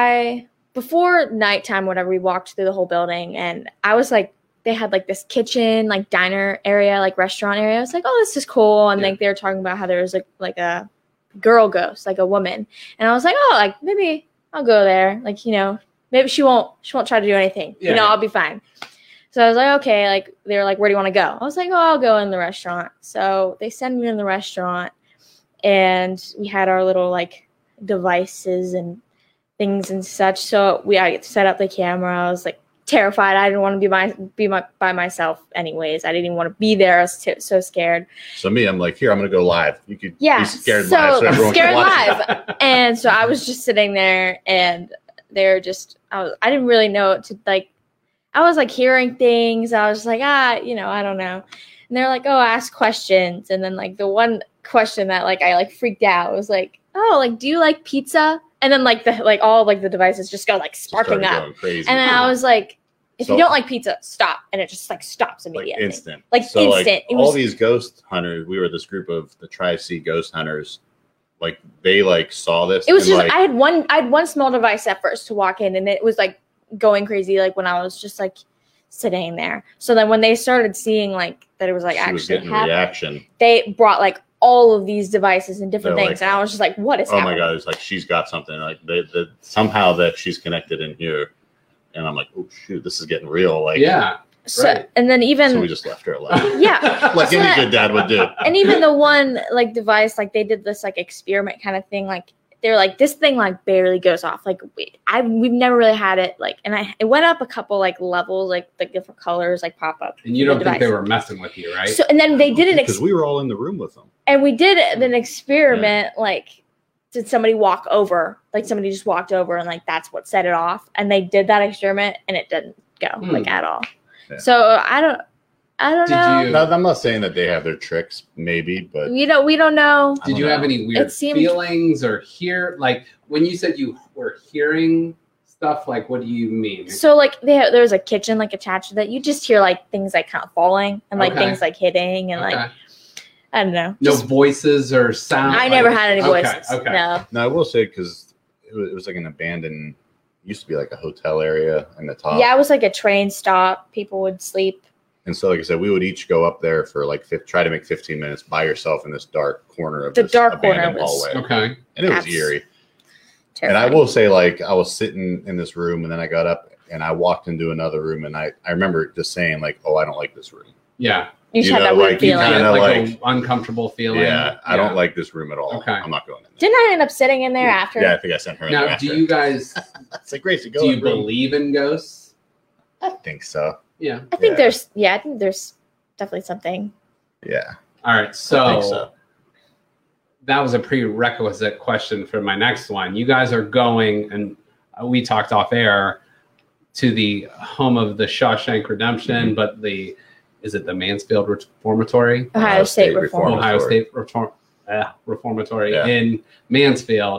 before nighttime, whatever, we walked through the whole building, and I was like, they had like this kitchen, like diner area, like restaurant area. I was like, oh, this is cool. And like they were talking about how there was like a girl ghost, like a woman. And I was like, oh, like maybe I'll go there. Like, you know, maybe she won't try to do anything. Yeah, you know, I'll be fine. So I was like, okay, like they were like, where do you want to go? I was like, oh, I'll go in the restaurant. So they sent me in the restaurant, and we had our little like devices and things and such. So I set up the camera. I was like terrified. I didn't want to be by myself anyways. I didn't even want to be there. I was so scared. So I'm like, here, I'm going to go live. You could be scared live so everyone scared can watch live. And so I was just sitting there, and they're just, I didn't really know what to like. I was like hearing things. I was just like, you know, I don't know. And they're like, oh, ask questions. And then like the one question that like I like freaked out was like, oh, like, do you like pizza? And then like all like the devices just go like sparking up. Crazy. And then I was like, if you don't like pizza, stop. And it just like stops immediately. Like instant. Like so, instant. Like, all these ghost hunters, we were this group of the Tri-C ghost hunters. Like they like saw this. It was just like, I had one small device at first to walk in, and it was like going crazy like when I was just like sitting there. So then when they started seeing like that it was like actually happening, reaction, they brought like all of these devices and different things, and I was just like, what is happening? Oh my god, it's like she's got something like somehow that she's connected in here. And I'm like, oh shoot, this is getting real. Like so and then even so we just left her alone. Yeah. Like any good dad would do. And even the one like device, like they did this like experiment kind of thing, like they're like, this thing like barely goes off. Like we've never really had it like, and it went up a couple like levels, like the different colors like pop up. And you don't think they were messing with you, right? So and then they did it because we were all in the room with them. And we did an experiment like, did somebody walk over? Like somebody just walked over, and like that's what set it off. And they did that experiment, and it didn't go like at all. Yeah. So I don't know. No, I'm not saying that they have their tricks, maybe, but we don't know. Did you have any weird feelings or like when you said you were hearing stuff? Like, what do you mean? So like there's a kitchen like attached to that. You just hear like things like kind of falling and like things like hitting and like. I don't know. No voices or sound. I never had any voices. Okay. No, I will say because it was like an abandoned. Used to be like a hotel area in the top. Yeah, it was like a train stop. People would sleep. And so, like I said, we would each go up there for like try to make 15 minutes by yourself in this dark corner of the this dark abandoned corner was, hallway. Okay, and it was eerie. Terrifying. And I will say, like I was sitting in this room, and then I got up and I walked into another room, and I remember just saying like, "Oh, I don't like this room." Yeah. You just had that weird feeling. Like an uncomfortable feeling. Yeah, I don't like this room at all. Okay. I'm not going in there. Didn't I end up sitting in there after? Yeah, I think I sent her in there after. Do you guys it's like Gracie, go do you believe in ghosts? I think so. Yeah. I think there's definitely something. Yeah. All right. I think so. That was a prerequisite question for my next one. You guys are going, and we talked off air, to the home of the Shawshank Redemption, but is it the Mansfield Reformatory? Ohio State Reformatory. Ohio State Reformatory in Mansfield.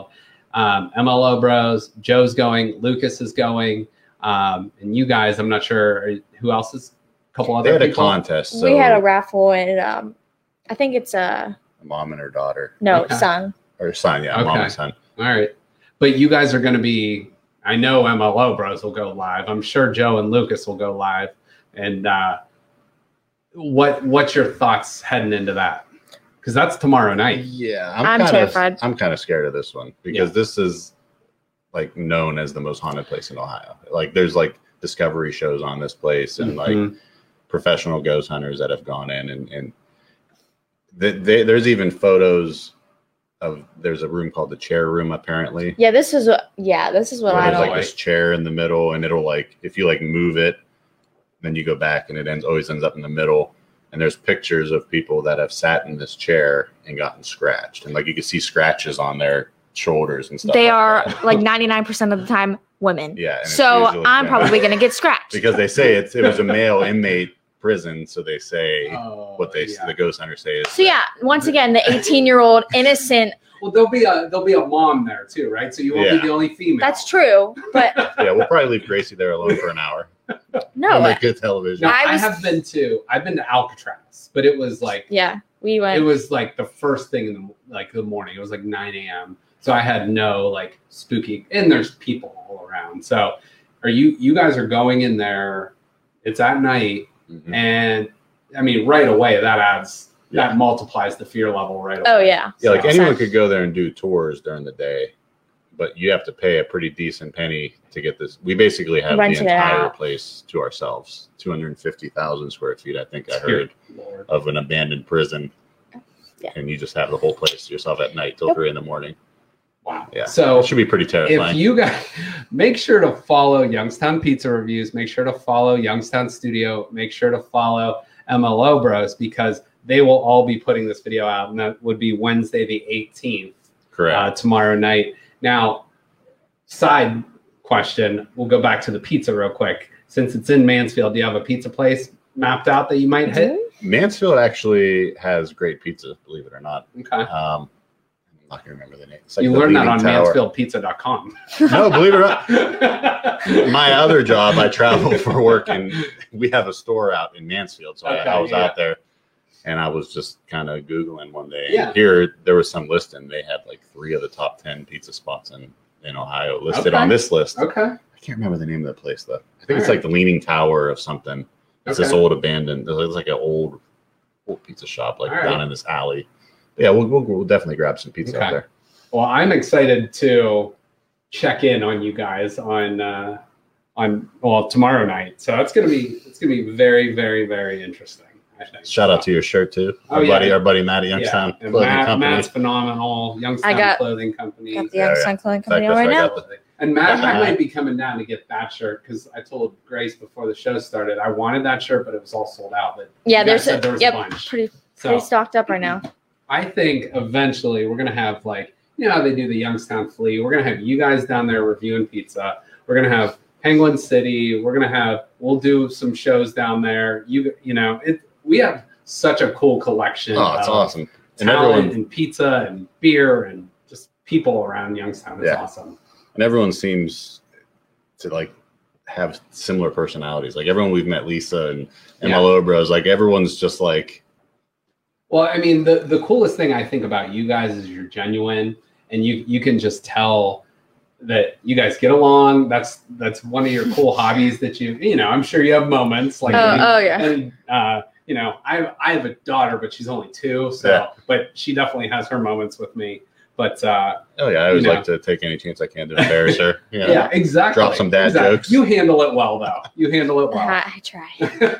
MLO Bros, Joe's going, Lucas is going, and you guys, I'm not sure who else is. A couple other people. They had a contest. So we had a raffle, and I think it's a mom and her daughter. No, son. Or son, yeah, mom and son. All right. But you guys are going to be, I know MLO Bros will go live. I'm sure Joe and Lucas will go live. And what's your thoughts heading into that? Because that's tomorrow night. Yeah, I'm terrified. I'm kind of scared of this one because this is like known as the most haunted place in Ohio. Like there's like discovery shows on this place and like professional ghost hunters that have gone in and there's even photos of there's a room called the chair room apparently. Yeah, this is what I there's don't like like. this chair in the middle and it'll like if you like move it, then you go back and it always ends up in the middle. And there's pictures of people that have sat in this chair and gotten scratched. And like you can see scratches on their shoulders and stuff. They like are that. like 99% of the time women. Yeah. And So it's usually I'm women. probably going to get scratched. Because they say it was a male inmate prison. So they say what the ghost hunters say is. So yeah, once again, the 18-year-old innocent. Well, there'll be a mom there too, right? So you won't be the only female. That's true, but Yeah, we'll probably leave Gracie there alone for an hour. no. We'll make good television. No, I was- I've been to Alcatraz, but it was like Yeah, we went. it was like the first thing in the morning. It was like 9 a.m. So I had no like spooky, and there's people all around. So are you guys are going in there? It's at night, and I mean right away that multiplies the fear level right away. Oh yeah. Yeah, like So- anyone could go there and do tours during the day, but you have to pay a pretty decent penny to get this. We basically have Rent the it entire out. place to ourselves. 250,000 square feet, I think I Dear heard, Lord. of an abandoned prison. Yeah. And you just have the whole place to yourself at night till 3 a.m. Wow. Yeah. So It should be pretty if terrifying. you guys make sure to follow Youngstown Pizza Reviews, make sure to follow Youngstown Studio, make sure to follow MLO Bros because they will all be putting this video out, and that would be Wednesday the 18th, Correct. tomorrow night. Now, side question, we'll go back to the pizza real quick. Since it's in Mansfield, do you have a pizza place mapped out that you might hit? Mansfield actually has great pizza, believe it or not. Okay. I'm not going to remember the name. It's like You the learned that Leaning on Tower. mansfieldpizza.com. No, believe it or not. My other job, I travel for work, and we have a store out in Mansfield. So I was out there, and I was just kind of Googling one day. Yeah. And here, there was some listing. They had like 3 of the top 10 pizza spots in Ohio listed on this list. Okay. I can't remember the name of the place, though. I think it's like the Leaning Tower of something. It's this old abandoned, it's like an old pizza shop, like down in this alley. Yeah, we'll definitely grab some pizza out there. Well, I'm excited to check in on you guys on tomorrow night. So it's gonna be very, very, very interesting. I think. Shout out to your shirt too. Oh, yeah. Our buddy Matt at Youngstown And Clothing Company. Matt's phenomenal. Youngstown Clothing Company. Got the Youngstown Clothing Company on right now. And Matt, I might be coming down to get that shirt because I told Grace before the show started I wanted that shirt, but it was all sold out. But Yeah, you guys there said was a bunch. pretty So stocked up right now. I think eventually we're gonna have like how they do the Youngstown Flea. We're gonna have you guys down there reviewing pizza. We're gonna have Penguin City. We'll do some shows down there. We have such a cool collection. Oh, it's awesome. And Talent and pizza and beer and just people around Youngstown. It's awesome. And everyone seems to like have similar personalities. Like everyone we've met, Lisa and MLO Bros, like everyone's just like. Well, I mean, the coolest thing I think about you guys is you're genuine, and you can just tell that you guys get along. That's one of your cool hobbies that I'm sure you have moments like. And, I have a daughter, but she's only 2, but she definitely has her moments with me. But I always like to take any chance I can to embarrass her. Yeah, exactly. Drop some dad jokes. You handle it well, though. You handle it well. I try.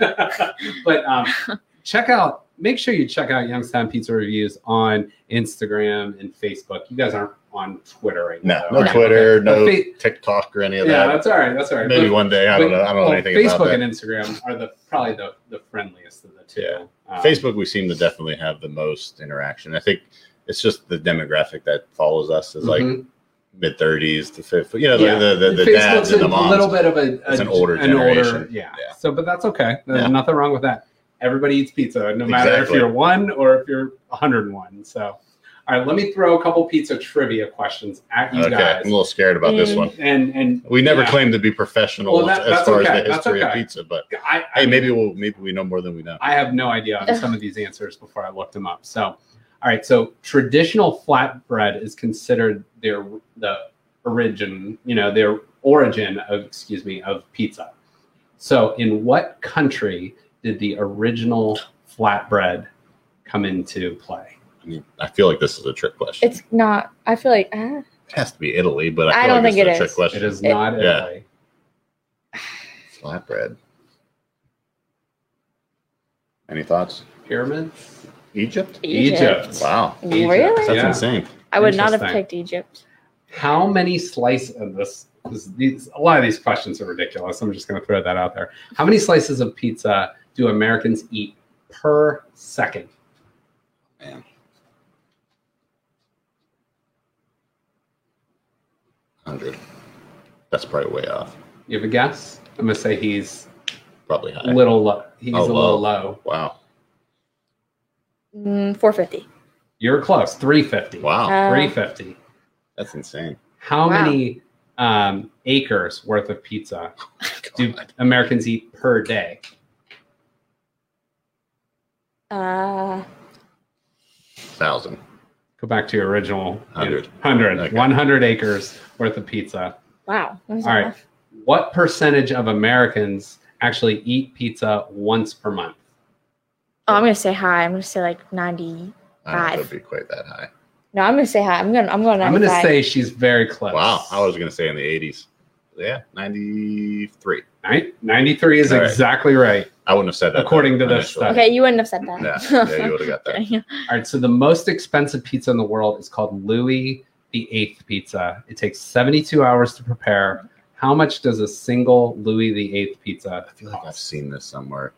But make sure you check out Youngstown Pizza Reviews on Instagram and Facebook. You guys aren't on Twitter right now. No Twitter, no TikTok or any of that. Yeah, that's all right. Maybe one day. I don't know. I don't know anything Facebook about that. and Instagram are probably the friendliest of the two. Yeah. Facebook, we seem to definitely have the most interaction. I think it's just the demographic that follows us is like mid-30s to 50. The dads and the moms. A little bit of it's an older generation. Yeah. So, but that's okay. There's nothing wrong with that. Everybody eats pizza, no matter if you're 1 or if you're 101. So, all right, let me throw a couple pizza trivia questions at you guys. I'm a little scared about this one. And we never claimed to be professional as far as the history of pizza, but maybe we know more than we know. I have no idea on some of these answers before I looked them up. So, all right, so traditional flatbread is considered the origin of pizza. So, in what country did the original flatbread come into play? I mean, I feel like this is a trick question. It's not. I feel like It has to be Italy, but I I feel don't like think this is it a is. trick question. It is not Yeah. Italy. Flatbread. Any thoughts? Pyramids? Egypt? Egypt. Wow. Really? That's Yeah. insane. I would not have Interesting. picked Egypt. How many slices of a lot of these questions are ridiculous. I'm just going to throw that out there. How many slices of pizza do Americans eat per second? Man. 100. That's probably way off. You have a guess? I'm going to say he's Probably high. a little low. He's Oh, a little low. Wow. 450. You're close. 350. Wow. 350. That's insane. How Wow. many acres worth of pizza do God. Americans eat per day? 1,000. Go back to your original 100. 100. Okay. 100 acres worth of pizza. Wow. That's All right. enough. What percentage of Americans actually eat pizza once per month? Oh, I'm gonna say high. I'm gonna say like 90. I don't know if Five. it'd be quite that high. No, I'm gonna say high. I'm going. I'm going to 95. say she's very close. Wow. I was going to say in the 80s. Yeah, 93. 93 is All right. exactly right. I wouldn't have said that. According to this initially. study. Okay, you wouldn't have said that. Yeah, you would have got that. Okay. All right. So the most expensive pizza in the world is called Louis VIII pizza. It takes 72 hours to prepare. How much does a single Louis VIII pizza I feel like I've cost? seen this somewhere.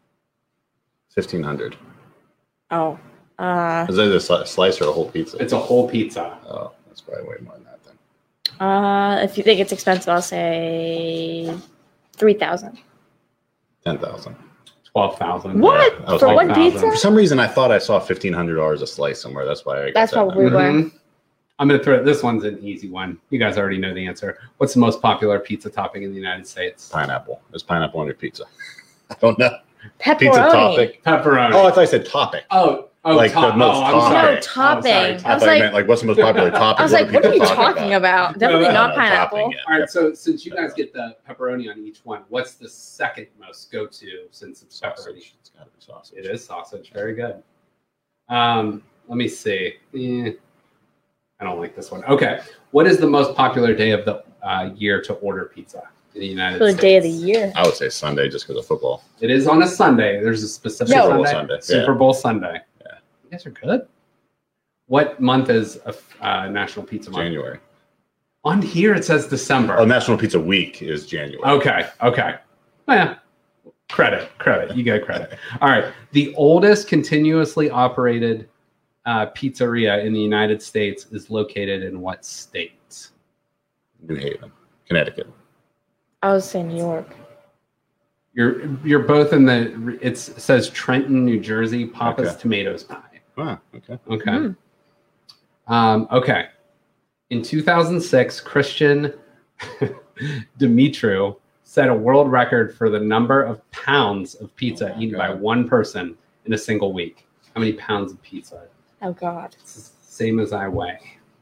1,500. Oh. Is that a slice or a whole pizza? It's a whole pizza. Oh, that's probably way more than that then. If you think it's expensive, I'll say 3,000. 10,000. 12,000. What? I was For like, one 12,000. pizza? For some reason, I thought I saw $1,500 a slice somewhere. That's why I got That's that probably number. where. Mhm. I'm going to throw this one's an easy one. You guys already know the answer. What's the most popular pizza topping in the United States? Pineapple. Is pineapple on your pizza? I don't know. Pepperoni. Pizza topic. Pepperoni. Oh, I thought I said topic. Oh, Like the most I'm sorry. No, topping. Oh, sorry, I I was thought you like- meant like what's the most popular topic? I was like, what are people you talking about? Definitely No, not no, pineapple. topping, yeah. All right, so since you guys get the pepperoni on each one, what's the second most go-to since it's pepperoni? Sausage. It's got to be sausage. It is sausage. Very good. Let me see. I don't like this one. Okay. What is the most popular day of the year to order pizza in the United For the States? day of the year. I would say Sunday just because of football. It is on a Sunday. There's a specific No. Super Bowl Sunday. Sunday. Super Bowl Sunday. Yeah. You guys are good. What month is a National Pizza Month? January. On here it says December. Oh, National Pizza Week is January. Okay. Yeah. Credit. You get credit. All right. The oldest continuously operated pizzeria in the United States is located in what state? New Haven, Connecticut. I was saying New York. You're both in the. It says Trenton, New Jersey. Papa's Okay. Tomatoes Pie. Ah, okay. Okay. Mm. Okay. In 2006, Christian Dimitru set a world record for the number of pounds of pizza Oh my eaten by God. one person in a single week. How many pounds of pizza? Oh God. It's the same as I weigh.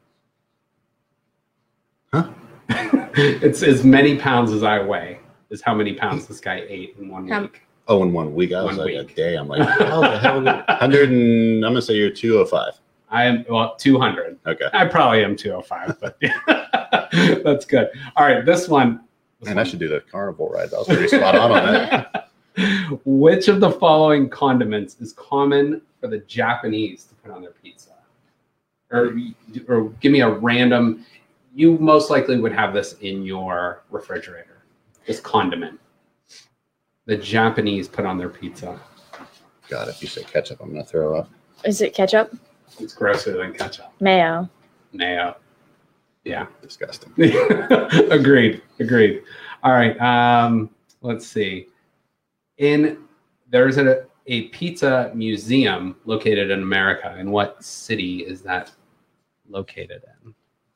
Huh? It's as many pounds as I weigh is how many pounds this guy ate in one How- week. Oh, in 1 week. I was One like week. a day. I'm like, how the hell? 100 and I'm gonna say you're 205. I am 200. Okay. I probably am 205, but that's good. All right, this one. Man, I should do the carnival ride. That was pretty spot on that. Which of the following condiments is common for the Japanese to put on their pizza? Or give me a random. You most likely would have this in your refrigerator. This condiment. The Japanese put on their pizza. God, if you say ketchup, I'm gonna throw up. Is it ketchup? It's grosser than ketchup. Mayo. Mayo. Yeah. Disgusting. Agreed. All right. Let's see. There's a pizza museum located in America. In what city is that located in?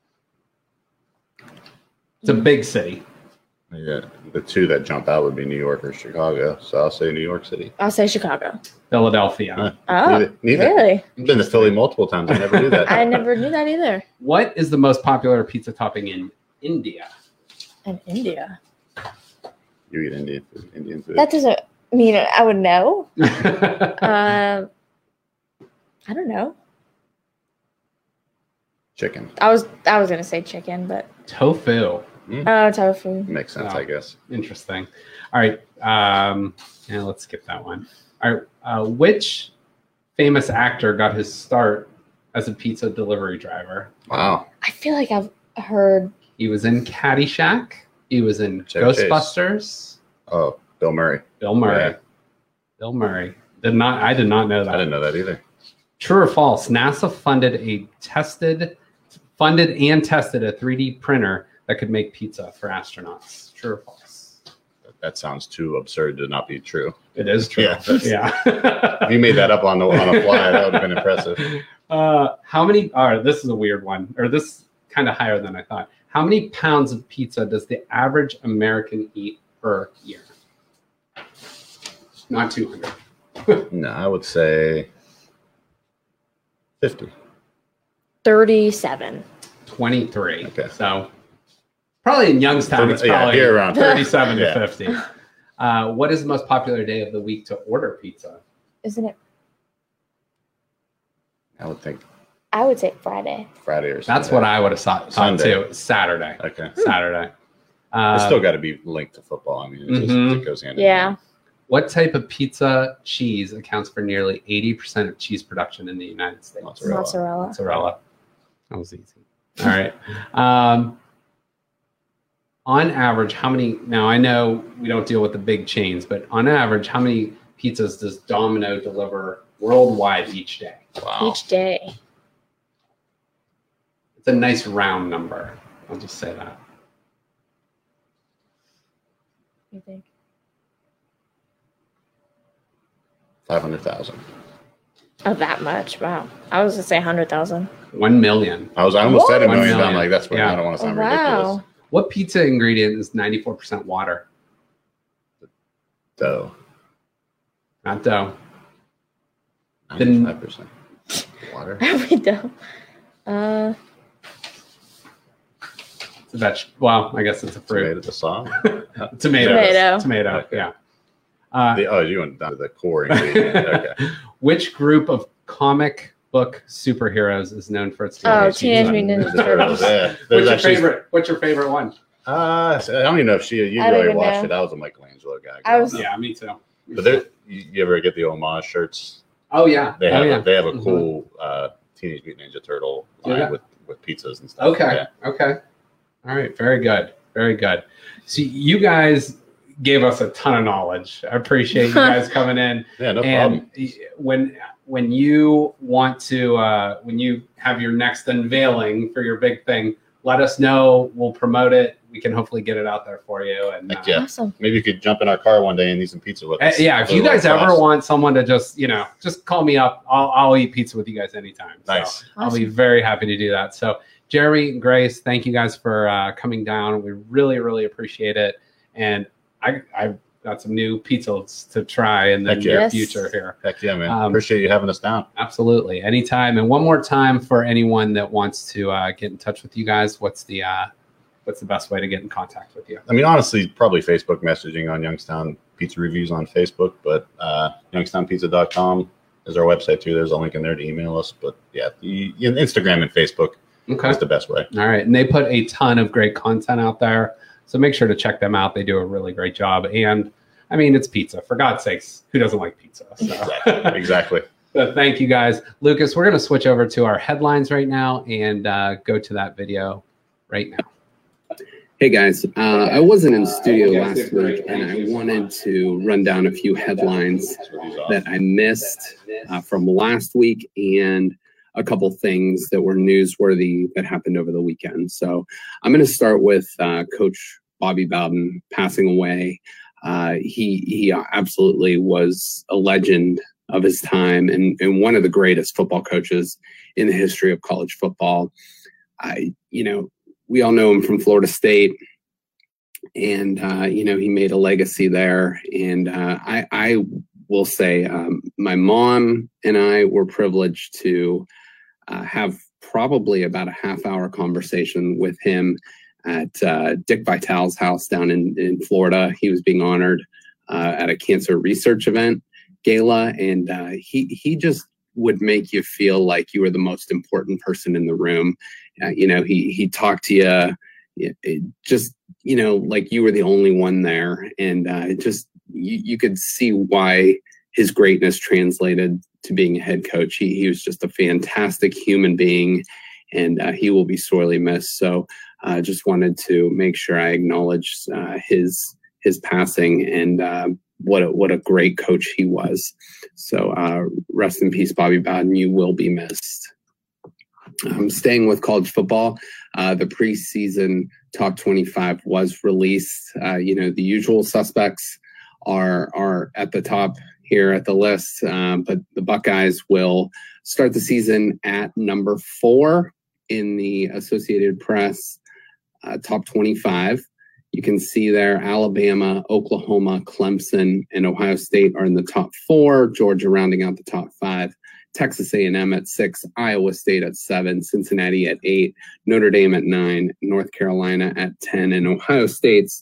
It's a big city. Yeah, the two that jump out would be New York or Chicago. So I'll say New York City. I'll say Chicago. Philadelphia. Oh, Neither. really? I've been to Philly multiple times. I never knew that. I never knew that either. What is the most popular pizza topping in India? In India. You eat Indian food. That doesn't. I mean, I would know. I don't know. Chicken. I was gonna say chicken, but Tofu. oh, tofu. Makes sense, I guess. Interesting. All right. Yeah, let's skip that one. All right. Which famous actor got his start as a pizza delivery driver? Wow. I feel like I've heard. He was in Caddyshack. He was in Chevy Chase. Ghostbusters. Oh, Bill Murray. Bill Murray. Yeah. Bill Murray. I did not know that. I didn't know that either. True or false? NASA funded and tested a 3D printer that could make pizza for astronauts. True or false? That sounds too absurd to not be true. It is true. Yeah. Yeah. If you made that up on a fly, that would have been impressive. How many? This is a weird one, or this kind of higher than I thought. How many pounds of pizza does the average American eat per year? Not 200. No, I would say 50. 37. 23. Okay. So probably in Youngstown, it's probably here around 37 Yeah. to 50. What is the most popular day of the week to order pizza? Isn't it? I would think I would say Friday. Friday or something. That's what I would have thought Sunday. too. Saturday. Okay. Saturday. It's still got to be linked to football. I mean, it goes hand in Yeah. hand. What type of pizza cheese accounts for nearly 80% of cheese production in the United States? Mozzarella. Mozzarella. That was easy. All right. On average, how many? Now I know we don't deal with the big chains, but on average, how many pizzas does Domino deliver worldwide each day? Wow. Each day. It's a nice round number. I'll just say that. You think? 500,000. Oh, that much? Wow. I was gonna say 100,000. 1 million. I almost said a What? million. 1 I'm like, that's what Yeah. I don't want to sound Wow. ridiculous. What pizza ingredient is 94% water? Dough. Not dough. 95% water. We don't. It's a well, I guess it's a fruit. Tomato sauce. Tomato. Okay. Yeah. You went down to the core ingredient. Okay. Which group of comic book superheroes is known for its Teenage pizza? Mutant Ninja Turtles. Yeah. What's your favorite one? I don't even know if you I don't really even watched know. it. I was a Michelangelo guy. I was- Yeah, me too. But there, you ever get the homage shirts? Oh yeah. They have they have a Mhm. cool Teenage Mutant Ninja Turtle line Yeah. with pizzas and stuff. Okay. Yeah. Okay. All right. Very good. Very good. So you guys gave us a ton of knowledge. I appreciate you guys coming in. Yeah, no problem. And when you want to when you have your next unveiling for your big thing, let us know. We'll promote it. We can hopefully get it out there for you. And Heck yeah. Awesome. Maybe you could jump in our car one day and eat some pizza with us. yeah, if you guys ever want someone to just call me up. I'll eat pizza with you guys anytime. So Nice. I'll be very happy to do that. So Jeremy and Grace, thank you guys for coming down. We really, really appreciate it. And I've got some new pizzas to try in the Heck yeah. near Yes. future here. Heck yeah, man. Appreciate you having us down. Absolutely. Anytime. And one more time for anyone that wants to get in touch with you guys, what's the best way to get in contact with you? I mean, honestly, probably Facebook messaging on Youngstown Pizza Reviews on Facebook, but youngstownpizza.com is our website too. There's a link in there to email us. But yeah, Instagram and Facebook Okay. is the best way. All right. And they put a ton of great content out there. So make sure to check them out. They do a really great job. And I mean, it's pizza. For God's sakes, who doesn't like pizza? So. Exactly. So thank you guys. Lucas, we're going to switch over to our headlines right now and go to that video right now. Hey guys, I wasn't in the studio last week, and I wanted to run down a few headlines that I missed from last week and a couple things that were newsworthy that happened over the weekend. So I'm going to start with Coach Bobby Bowden passing away. He absolutely was a legend of his time and one of the greatest football coaches in the history of college football. We all know him from Florida State, and he made a legacy there. And I will say my mom and I were privileged to have probably about a half-hour conversation with him at Dick Vitale's house down in Florida. He was being honored at a cancer research event gala, and he just would make you feel like you were the most important person in the room. He talked to you just, like you were the only one there, and you could see why his greatness translated to being a head coach. He was just a fantastic human being, and he will be sorely missed. So I just wanted to make sure I acknowledge his passing, and what a great coach he was. So rest in peace, Bobby Bowden. You will be missed. Staying with college football, the preseason top 25 was released. The usual suspects are at the top here at the list, but the Buckeyes will start the season at number 4 in the Associated Press top 25. You can see there Alabama, Oklahoma, Clemson, and Ohio State are in the top 4. Georgia rounding out the top 5. Texas A&M at 6, Iowa State at 7, Cincinnati at 8, Notre Dame at 9, North Carolina at 10, and Ohio State's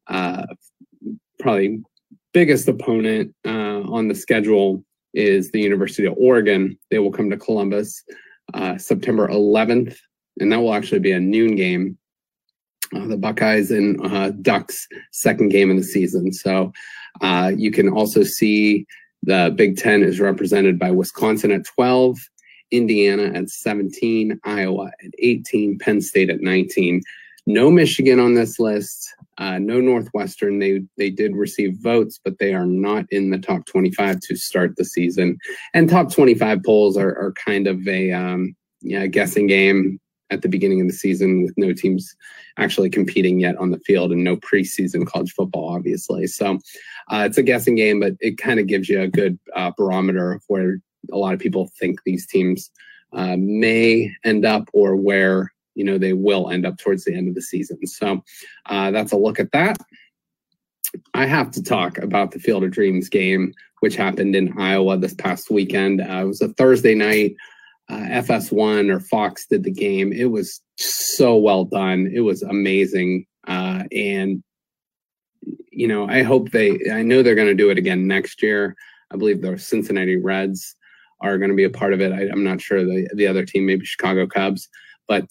probably biggest opponent on the schedule is the University of Oregon. They will come to Columbus September 11th, and that will actually be a noon game. The Buckeyes and Ducks' second game of the season. So you can also see the Big Ten is represented by Wisconsin at 12, Indiana at 17, Iowa at 18, Penn State at 19. No Michigan on this list, no Northwestern. They did receive votes, but they are not in the top 25 to start the season. And top 25 polls are kind of a guessing game at the beginning of the season, with no teams actually competing yet on the field and no preseason college football, obviously. So it's a guessing game, but it kind of gives you a good barometer of where a lot of people think these teams may end up, or where they will end up towards the end of the season. So that's a look at that. I have to talk about the Field of Dreams game, which happened in Iowa this past weekend. It was a Thursday night. FS1 or Fox did the game. It was so well done. It was amazing. And I hope I know they're going to do it again next year. I believe the Cincinnati Reds are going to be a part of it. I'm not sure the other team, maybe Chicago Cubs, but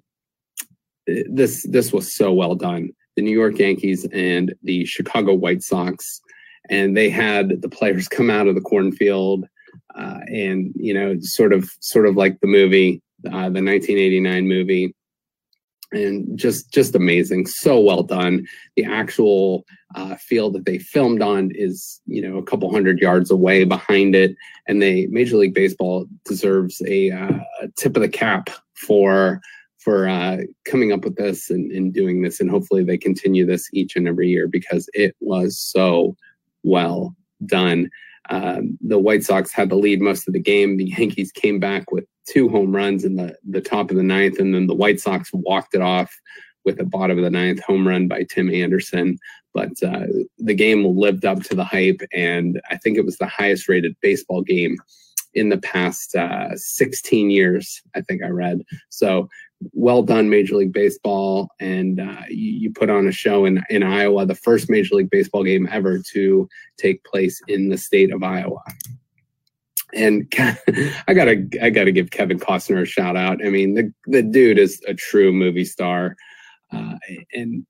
this was so well done. The New York Yankees and the Chicago White Sox, and they had the players come out of the cornfield. And sort of like the movie, the 1989 movie, and just amazing, so well done. The actual field that they filmed on is a couple hundred yards away behind it, and Major League Baseball deserves a tip of the cap for coming up with this and doing this, and hopefully they continue this each and every year because it was so well done. The White Sox had the lead most of the game. The Yankees came back with 2 home runs in the top of the 9th, and then the White Sox walked it off with a bottom of the 9th home run by Tim Anderson. But the game lived up to the hype, and I think it was the highest rated baseball game in the past 16 years, I think I read. So well done, Major League Baseball. And you put on a show in Iowa, the first Major League Baseball game ever to take place in the state of Iowa. And I gotta give Kevin Costner a shout out. I mean, the dude is a true movie star. And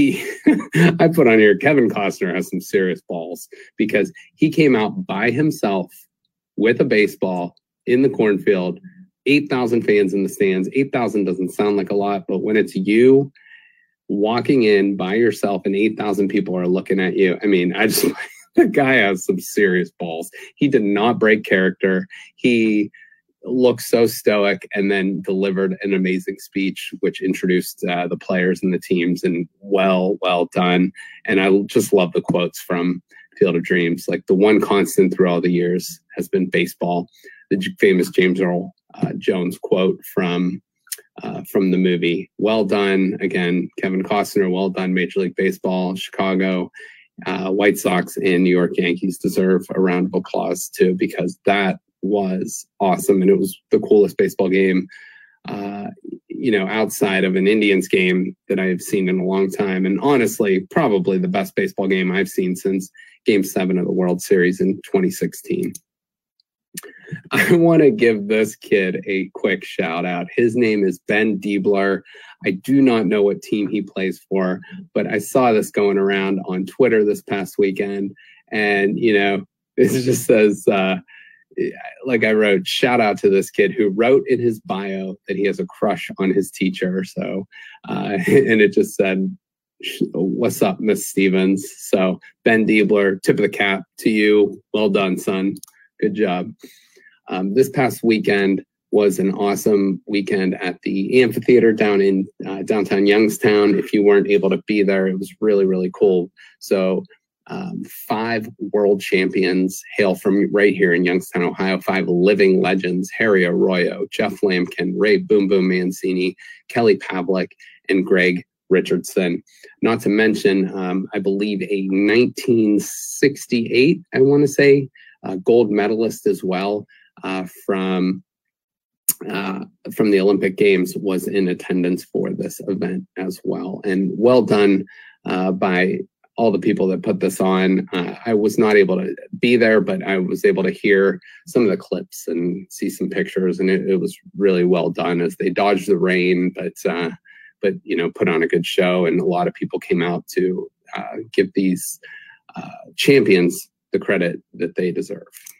I put on here, Kevin Costner has some serious balls, because he came out by himself with a baseball in the cornfield, 8,000 fans in the stands. 8,000 doesn't sound like a lot, but when it's you walking in by yourself and 8,000 people are looking at you, I mean, the guy has some serious balls. He did not break character. He looked so stoic, and then delivered an amazing speech, which introduced the players and the teams, and well done. And I just love the quotes from Field of Dreams. Like, the one constant through all the years has been baseball. The famous James Earl Jones quote from the movie. Well done. Again, Kevin Costner, well done. Major League Baseball, Chicago White Sox, and New York Yankees deserve a round of applause too, because that was awesome. And it was the coolest baseball game outside of an Indians game that I've seen in a long time. And honestly, probably the best baseball game I've seen since Game 7 of the World Series in 2016. I want to give this kid a quick shout out. His name is Ben Diebler. I do not know what team he plays for, but I saw this going around on Twitter this past weekend. And, it just says, like I wrote, shout out to this kid who wrote in his bio that he has a crush on his teacher. So, and it just said, what's up, Miss Stevens? So Ben Diebler, tip of the cap to you. Well done, son. Good job. This past weekend was an awesome weekend at the amphitheater down in downtown Youngstown. If you weren't able to be there, it was really, really cool. So 5 world champions hail from right here in Youngstown, Ohio. 5 living legends: Harry Arroyo, Jeff Lampkin, Ray Boom Boom Mancini, Kelly Pavlik, and Greg Richardson. Not to mention, I believe a 1968, I want to say, gold medalist as well from the Olympic Games was in attendance for this event as well. And well done by all the people that put this on. I was not able to be there, but I was able to hear some of the clips and see some pictures, and it was really well done as they dodged the rain, but put on a good show, and a lot of people came out to give these champions the credit that they deserve.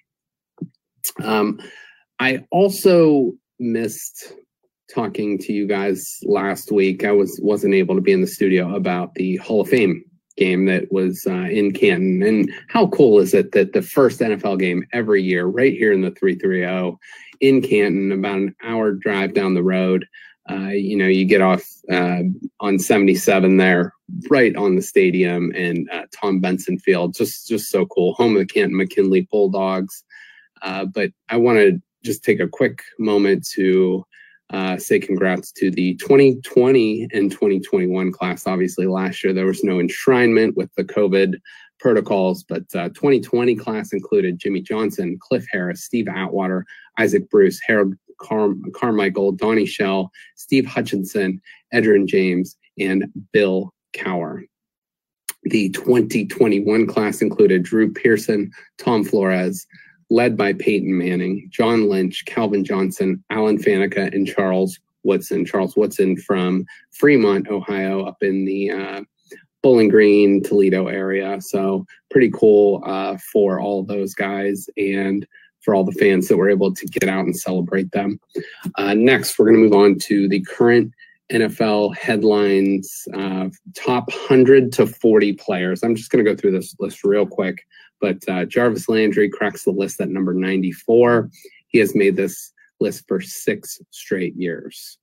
I also missed talking to you guys last week. I wasn't able to be in the studio about the Hall of Fame game that was in Canton. And how cool is it that the first NFL game every year, right here in the 330 in Canton, about an hour drive down the road, you get off on 77 there, right on the stadium, and Tom Benson Field, just so cool. Home of the Canton McKinley Bulldogs. But I want to just take a quick moment to say congrats to the 2020 and 2021 class. Obviously, last year there was no enshrinement with the COVID protocols, but 2020 class included Jimmy Johnson, Cliff Harris, Steve Atwater, Isaac Bruce, Harold Carmichael, Donnie Shell, Steve Hutchinson, Edgerrin James, and Bill Cower. The 2021 class included Drew Pearson, Tom Flores, led by Peyton Manning, John Lynch, Calvin Johnson, Alan Faneca, and Charles Woodson. Charles Woodson from Fremont, Ohio, up in the Bowling Green, Toledo area. So pretty cool for all those guys and for all the fans that were able to get out and celebrate them. Next, we're going to move on to the current NFL headlines, top 100 to 40 players. I'm just going to go through this list real quick, but Jarvis Landry cracks the list at number 94. He has made this list for 6 straight years.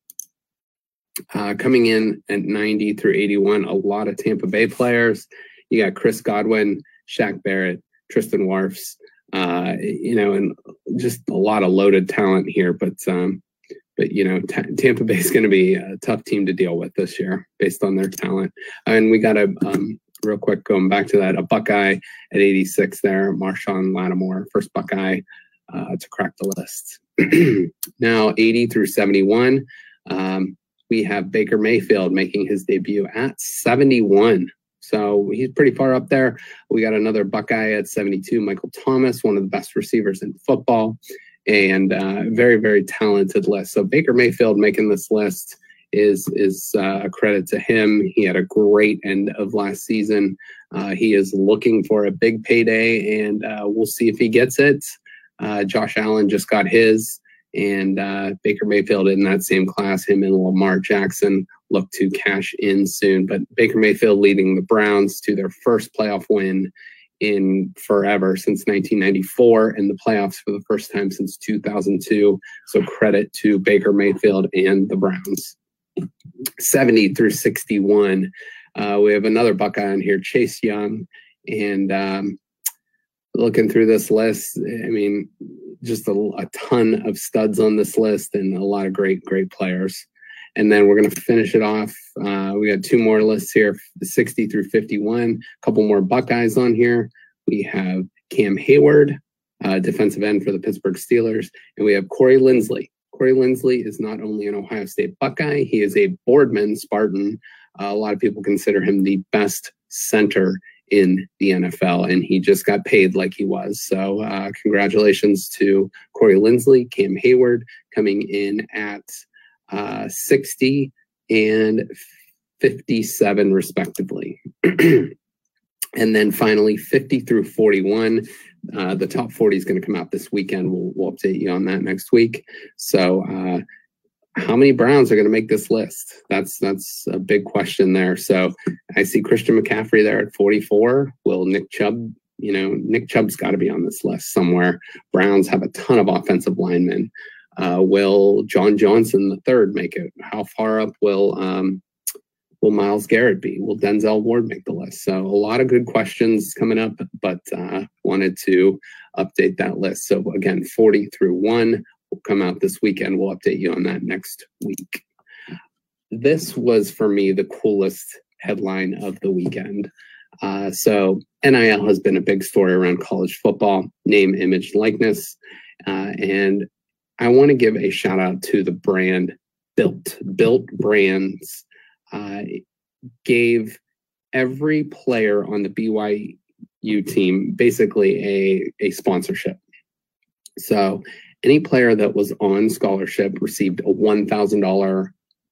Coming in at 90 through 81, a lot of Tampa Bay players. You got Chris Godwin, Shaq Barrett, Tristan Wirfs, and just a lot of loaded talent here, but Tampa Bay is going to be a tough team to deal with this year based on their talent. And we got real quick, going back to that, a Buckeye at 86 there, Marshawn Lattimore, first Buckeye to crack the list. Now 80 through 71, we have Baker Mayfield making his debut at 71. So he's pretty far up there. We got another Buckeye at 72, Michael Thomas, one of the best receivers in football, and very, very talented list. So Baker Mayfield making this list is a credit to him. He had a great end of last season. He is looking for a big payday, and we'll see if he gets it. Josh Allen just got his, and Baker Mayfield in that same class, him and Lamar Jackson look to cash in soon. But Baker Mayfield leading the Browns to their first playoff win in forever, since 1994, and the playoffs for the first time since 2002. So credit to Baker Mayfield and the Browns. 70 through 61, we have another Buckeye on here, Chase Young, and looking through this list, I mean, just a ton of studs on this list and a lot of great players. And then we're going to finish it off. We got 2 more lists here, 60 through 51, a couple more Buckeyes on here. We have Cam Hayward, defensive end for the Pittsburgh Steelers, and we have Corey Linsley, Corey Linsley is not only an Ohio State Buckeye, he is a Boardman Spartan. A lot of people consider him the best center in the NFL, and he just got paid like he was. So congratulations to Corey Linsley, Cam Hayward coming in at 60 and 57 respectively. And then finally 50 through 41. The top 40 is going to come out this weekend. We'll update you on that next week. So how many Browns are going to make this list? That's a big question there. So I see Christian McCaffrey there at 44. Will Nick Chubb, Nick Chubb's got to be on this list somewhere. Browns have a ton of offensive linemen. Will John Johnson III make it? How far up will Myles Garrett be? Will Denzel Ward make the list? So a lot of good questions coming up, but wanted to update that list. So again, 40 through 1 will come out this weekend. We'll update you on that next week. This was, for me, the coolest headline of the weekend. So NIL has been a big story around college football, name, image, likeness. And I want to give a shout out to the brand Built. Built Brands gave every player on the BYU team basically a sponsorship. So any player that was on scholarship received a $1,000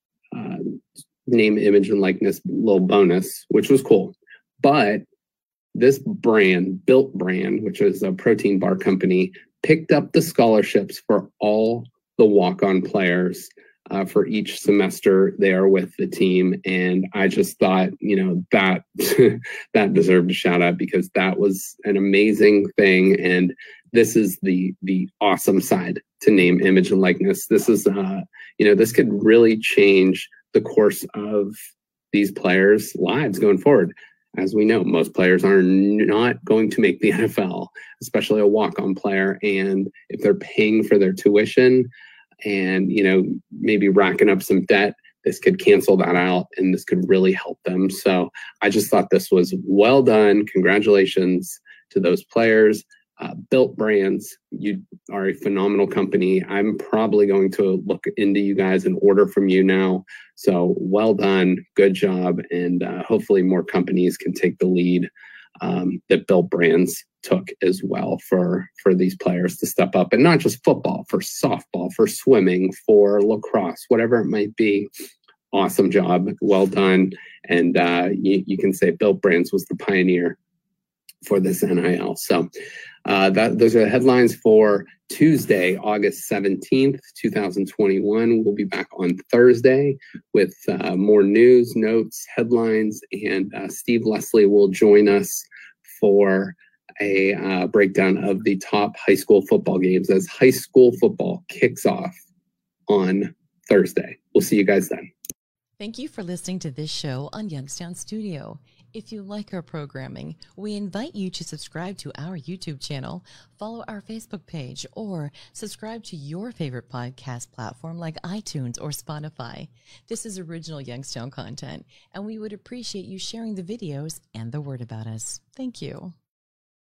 name, image, and likeness little bonus, which was cool. But this brand, Built Brand, which is a protein bar company, picked up the scholarships for all the walk-on players for each semester they are with the team. And I just thought, that that deserved a shout out, because that was an amazing thing. And this is the awesome side to name, image, and likeness. This is, this could really change the course of these players' lives going forward. As we know, most players are not going to make the NFL, especially a walk-on player. And if they're paying for their tuition and, maybe racking up some debt, this could cancel that out and this could really help them. So I just thought this was well done. Congratulations to those players. Built Brands, you are a phenomenal company. I'm probably going to look into you guys and order from you now. So well done. Good job. And hopefully more companies can take the lead that Built Brands took as well for these players to step up, and not just football, for softball, for swimming, for lacrosse, whatever it might be. Awesome job. Well done. And you can say Built Brands was the pioneer for this NIL. So those are the headlines for Tuesday, August 17th, 2021. We'll be back on Thursday with more news, notes, headlines, and Steve Leslie will join us for a breakdown of the top high school football games as high school football kicks off on Thursday. We'll see you guys then. Thank you for listening to this show on Youngstown Studio. If you like our programming, we invite you to subscribe to our YouTube channel, follow our Facebook page, or subscribe to your favorite podcast platform like iTunes or Spotify. This is original Youngstown content, and we would appreciate you sharing the videos and the word about us. Thank you.